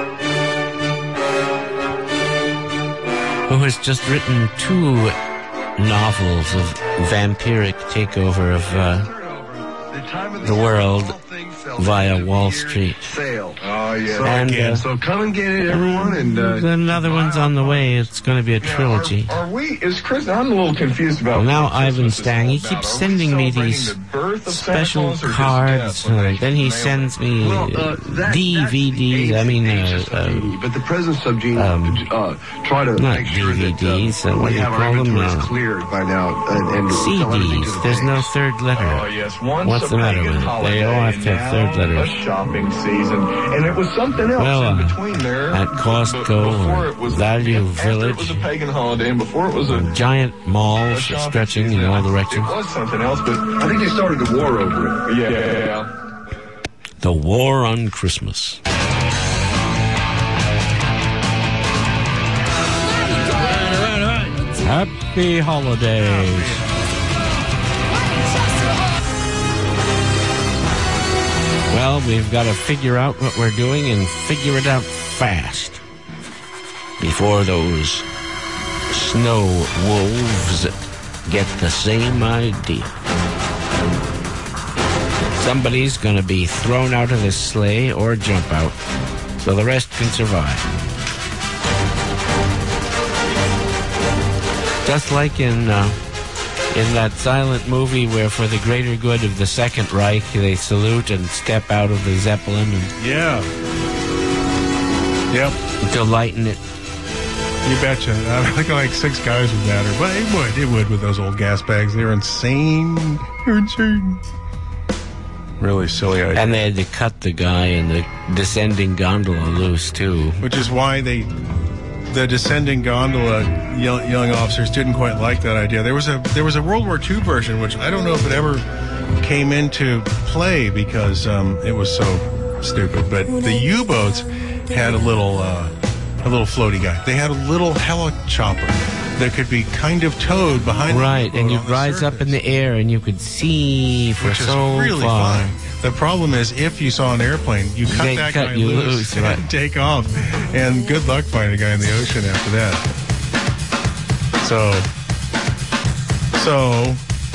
Who has just written two novels of vampiric takeover of uh, the world via Wall Street. Sale. Oh, yeah. And, uh, so come and get it, everyone. And uh, another one's on the way. It's going to be a trilogy. Are, are we, is Chris, I'm a little confused about Well, now what Ivan Christmas is Stang, he all keeps about. sending Are we me celebrating these the birth of Santa special Claus or just cards. death when Uh, they then he mail sends me Well, uh, uh, that- D V Ds. I mean, uh, uh, But the presence of Gene um, to uh, try to not make sure D V Ds. that uh, uh, what we do you have our call them? inventories Uh, cleared by now and, and C sell everything to Ds. the There's no banks. third letter. Oh, yes. Once What's a the matter pagan with it? holiday, They all have to have third now letters. a shopping season. And it was something else Well, in uh, between there. at Costco Be- before or it was, Value after Village. it was a pagan holiday and before it was a Giant a malls shopping stretching season, in all It directions. was something else, but I think they started the war over it. yeah, yeah, yeah. The War on Christmas. Happy holidays. Well, we've got to figure out what we're doing and figure it out fast before those snow wolves get the same idea. Somebody's going to be thrown out of this sleigh or jump out so the rest can survive. Just like in uh, in that silent movie where for the greater good of the Second Reich they salute and step out of the Zeppelin and Yeah. Yep. to lighten it. You betcha. I think like six guys would matter. But it would. It would with those old gas bags. They're insane. They're insane. Really silly idea. And they had to cut the guy in the descending gondola loose, too. Which is why they, the descending gondola young, young officers didn't quite like that idea. There was a there was a World War Two version, which I don't know if it ever came into play because um, it was so stupid. But the U-boats had a little uh, a little floaty guy. They had a little helichopper that could be kind of towed behind. Right, the and boat you'd on the rise up in the air and you could see for Which so is really far. fun. The problem is, if you saw an airplane, you cut They that cut guy you loose, loose, and right. take off. And good luck finding a guy in the ocean after that. So, so,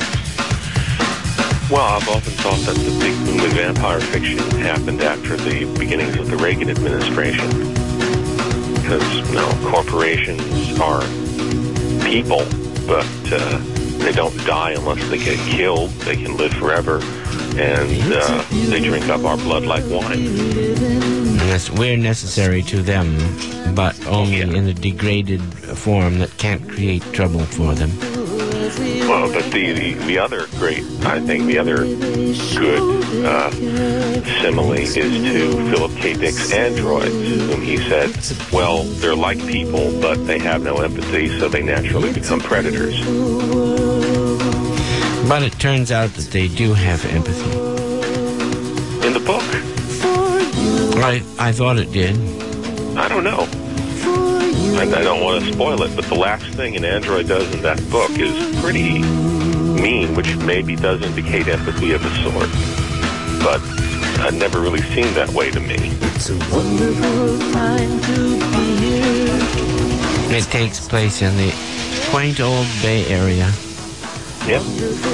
Well, I've often thought that the big boom in vampire fiction happened after the beginnings of the Reagan administration. Because, you know, corporations are people, but uh, they don't die unless they get killed. They can live forever, and uh, they drink up our blood like wine. Yes, we're necessary to them, but only in a degraded form that can't create trouble for them. Well, but the, the, the other great, I think, the other good uh, simile is to Philip K. Dick's androids, whom he said, well, they're like people, but they have no empathy, so they naturally become predators. But it turns out that they do have empathy. In the book? I, I thought it did. I don't know. I, I don't want to spoil it, but the last thing an android does in that book is pretty mean, which maybe does indicate empathy of a sort. But I've never really seen that way to me. It's a wonderful time to be here. It takes place in the quaint old Bay Area. Yep.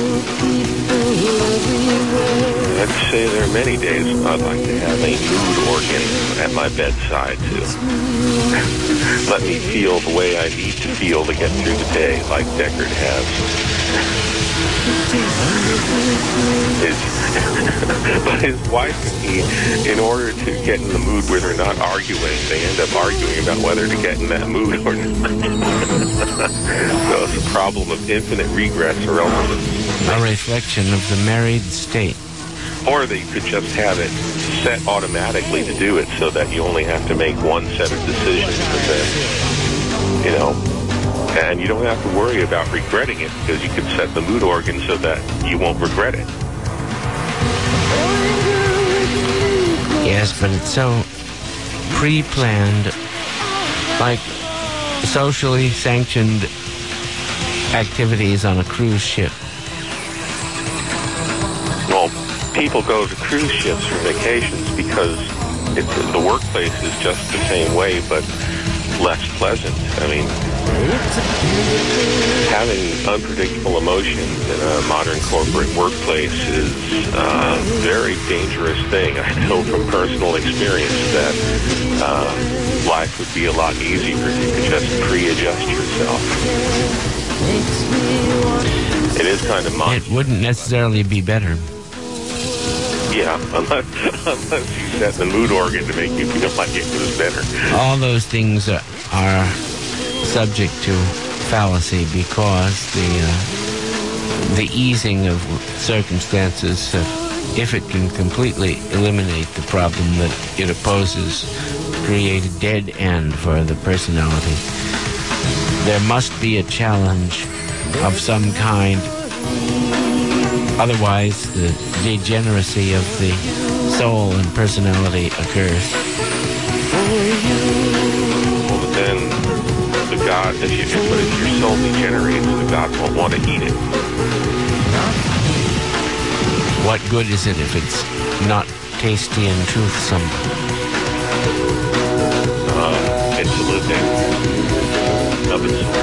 I'd say there are many days I'd like to have a mood organ at my bedside to let me feel the way I need to feel to get through the day, like Deckard has. His, but his wife and he, in order to get in the mood where they're not arguing, they end up arguing about whether to get in that mood or not. So it's a problem of infinite regress or illness. A reflection of the married state. Or they could just have it set automatically to do it so that you only have to make one set of decisions and then, you know, and you don't have to worry about regretting it because you can set the mood organ so that you won't regret it. Yes, but it's so pre-planned, like socially sanctioned activities on a cruise ship. Well, people go to cruise ships for vacations because it's, the workplace is just the same way, but less pleasant. I mean, having unpredictable emotions in a modern corporate workplace is a very dangerous thing. I know from personal experience that uh, life would be a lot easier if you could just pre-adjust yourself. It is kind of mind. It wouldn't necessarily be better. Yeah, unless, unless you set the mood organ to make you feel like it was better. All those things are, are subject to fallacy because the uh, the easing of circumstances, uh, if it can completely eliminate the problem that it opposes, create a dead end for the personality. There must be a challenge of some kind. Otherwise, the degeneracy of the soul and personality occurs. Well, but then the God, if, you, but if your soul degenerates, the God won't want to eat it. What good is it if it's not tasty and truthsome? Uh, it's a living of itself.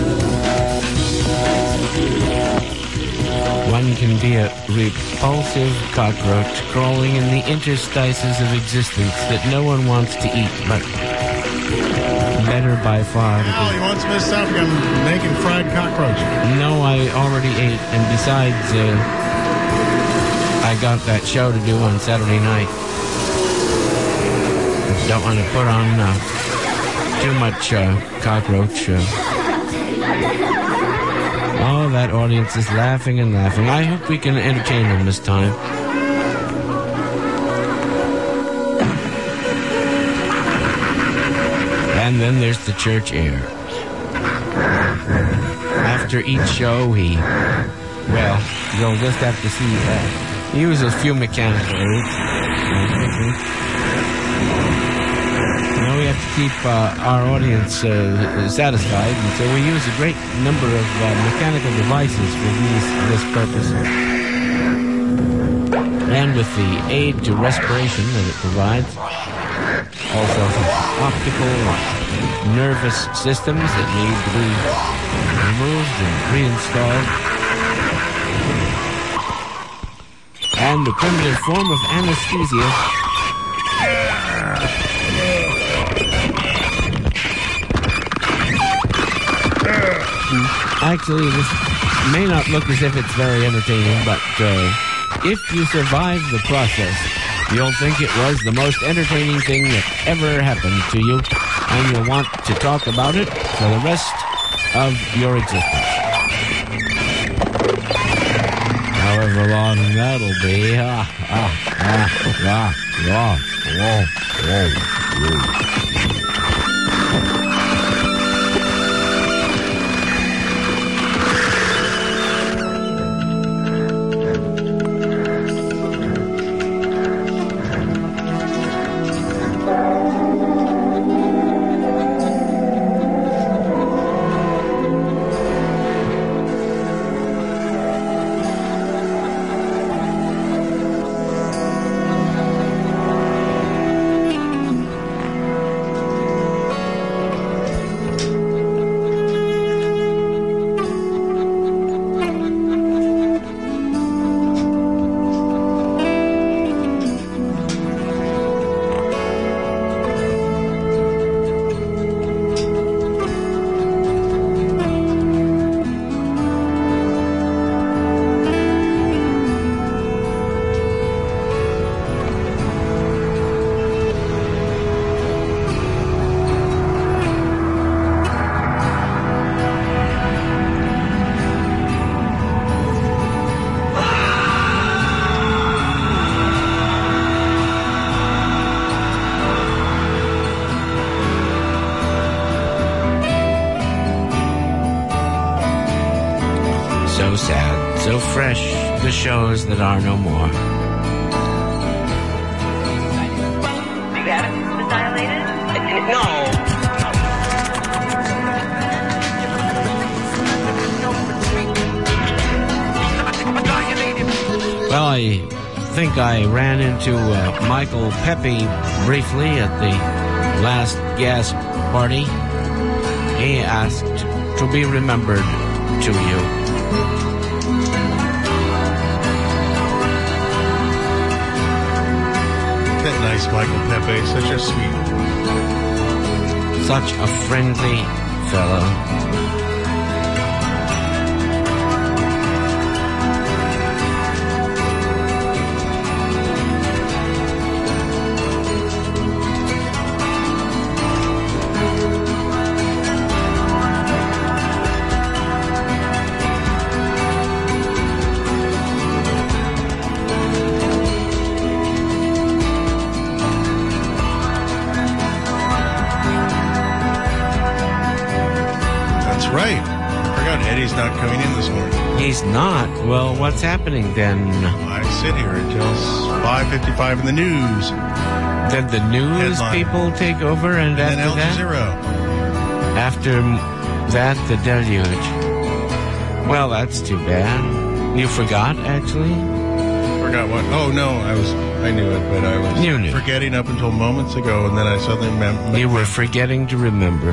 One can be a repulsive cockroach crawling in the interstices of existence that no one wants to eat, but better by far. Oh, you want some of this stuff? I'm making fried cockroach. No, I already ate, and besides, uh, I got that show to do on Saturday night. Don't want to put on uh, too much uh, cockroach. Uh, Oh, that audience is laughing and laughing. I hope we can entertain them this time. And then there's the church air. After each show, he, well, you'll just have to see that. He uses a few mechanical aids. Now we have to keep uh, our audience uh, satisfied, and so we use a great number of uh, mechanical devices for these, this purpose. And with the aid to respiration that it provides, also some optical nervous systems that need to be removed and reinstalled, and the primitive form of anesthesia. Actually, this may not look as if it's very entertaining, but uh, if you survive the process, you'll think it was the most entertaining thing that ever happened to you, and you'll want to talk about it for the rest of your existence. However long that'll be. Ah, ah, ah, ah, ah, ah, ah, ah. so fresh the shows that are no more. You got it? The dilated? No. Well, I think I ran into uh, Michael Pepe briefly at the last gas party. He asked to be remembered to you. That nice Michael Pepe, such a sweet, such a friendly fellow. Not coming in this morning. He's not? Well, what's happening then? I sit here until five fifty-five in the news. Did the news Headline. people take over and, and after then Al that? Jazeera. After that, the deluge. Well, that's too bad. You forgot, actually? Forgot what? Oh, no, I was, I knew it, but I was you knew. forgetting up until moments ago, and then I suddenly remembered. You were forgetting to remember.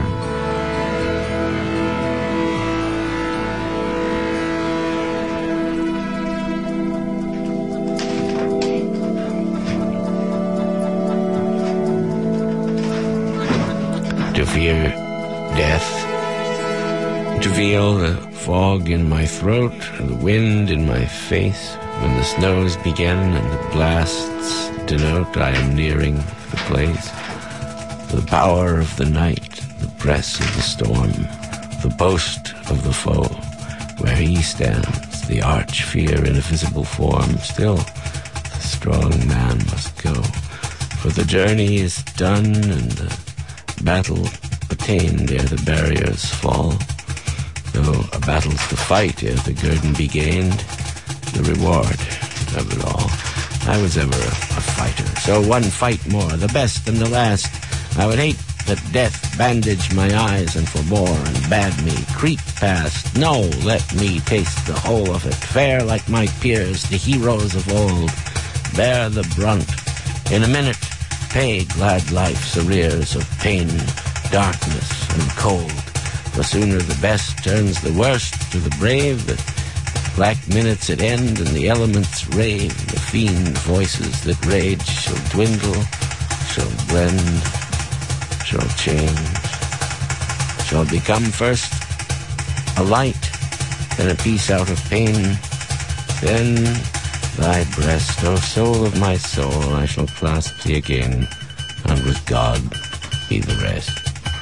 To fear death, to feel the fog in my throat, and the wind in my face, when the snows begin and the blasts denote I am nearing the place, the power of the night, the press of the storm, the post of the foe, where he stands, the arch fear in a visible form, still the strong man must go, for the journey is done and the battle attained ere the barriers fall. Though a battle's to fight ere the guerdon be gained, the reward of it all. I was ever a, a fighter, so one fight more, the best and the last. I would hate that death bandaged my eyes and forbore and bade me creep past. No, let me taste the whole of it, fare like my peers, the heroes of old. Bear the brunt. In a minute, pay glad life's arrears of pain, darkness, and cold. The sooner the best turns the worst to the brave, the black minutes at end and the elements rave. The fiend voices that rage shall dwindle, shall blend, shall change, shall become first a light, then a peace out of pain, then thy breast, O soul of my soul, I shall clasp thee again, and with God be the rest.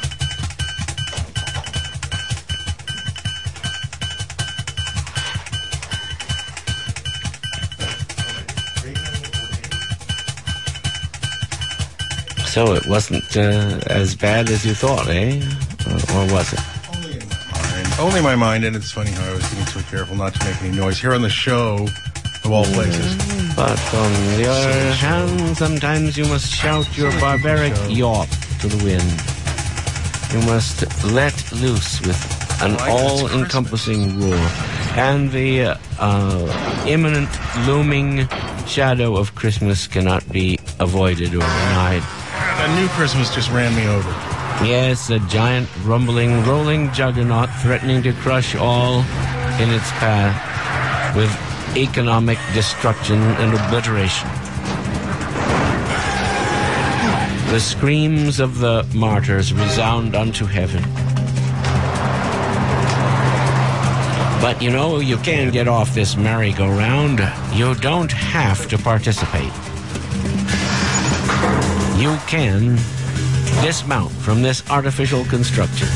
So it wasn't uh, as bad as you thought, eh? Or, or was it? Only in my mind. Only my mind, and it's funny how I was being so careful not to make any noise here on the show, of all places. But on the other hand, sometimes you must shout your barbaric yawp to the wind. You must let loose with an all-encompassing roar. And the uh, uh, imminent, looming shadow of Christmas cannot be avoided or denied. A new Christmas just ran me over. Yes, a giant, rumbling, rolling juggernaut threatening to crush all in its path with economic destruction and obliteration. The screams of the martyrs resound unto heaven. But you know, you can get off this merry-go-round. You don't have to participate. You can dismount from this artificial construction.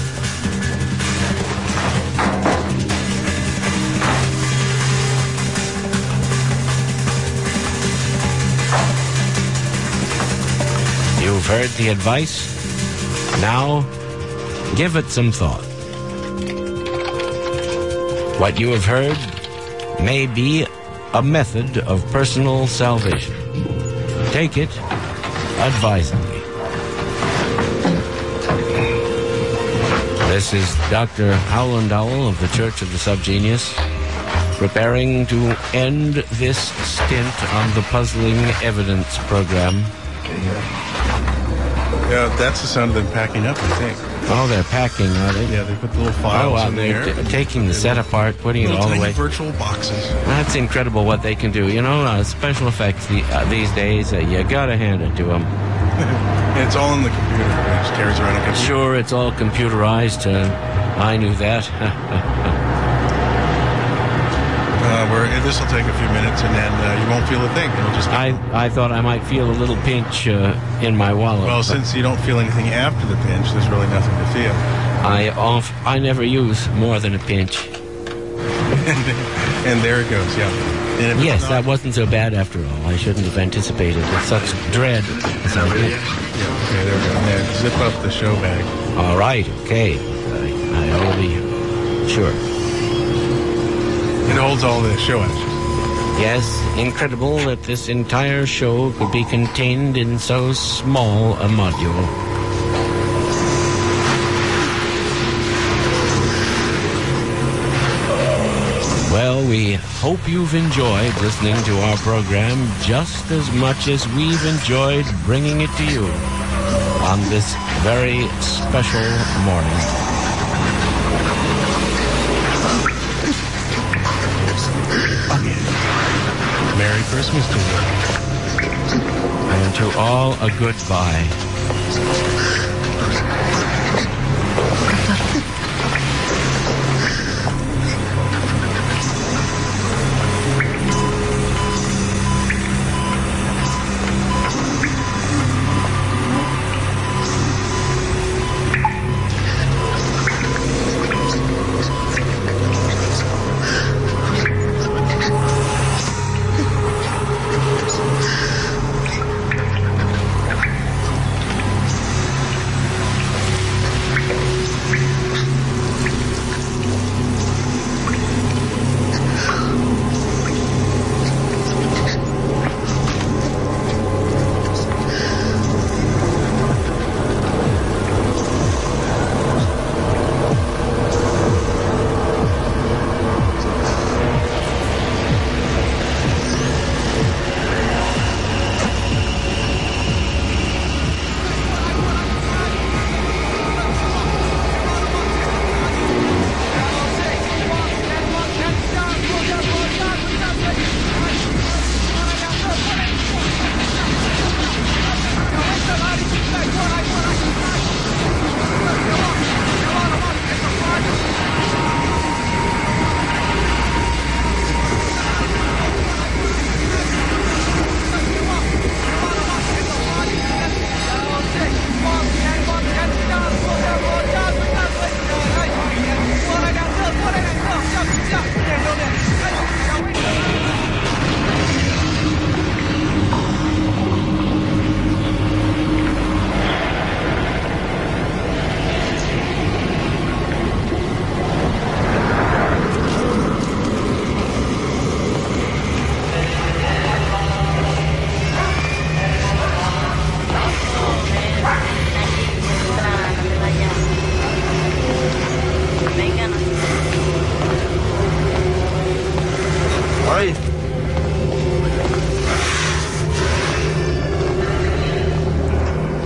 You've heard the advice. Now, give it some thought. What you have heard may be a method of personal salvation. Take it advisedly. This is Doctor Howland Dowell of the Church of the Subgenius, preparing to end this stint on the Puzzling Evidence program. Yeah, that's the sound of them packing up, I think. Oh, they're packing, are they? Yeah, they put the little files oh, wow, in they're there. T- taking the set apart, putting little it all the tiny way. virtual boxes. That's incredible what they can do. You know, uh, special effects the, uh, these days, uh, you gotta hand it to them. And it's all in the computer. It just carries around a computer. Sure, it's all computerized. Uh, I knew that. Uh, where this will take a few minutes, and then uh, you won't feel a thing. It'll just. I I thought I might feel a little pinch uh, in my wallet. Well, since you don't feel anything after the pinch, there's really nothing to feel. I off. I never use more than a pinch. And there it goes. Yeah. And yes, not, that wasn't so bad after all. I shouldn't have anticipated with such dread. So, yeah. yeah. Okay. There we go. And then zip up the show bag. All right. Okay. I, I will be sure. It holds all the show action. Yes, incredible that this entire show could be contained in so small a module. Well, we hope you've enjoyed listening to our program just as much as we've enjoyed bringing it to you on this very special morning. Merry Christmas to you. And to all a goodbye.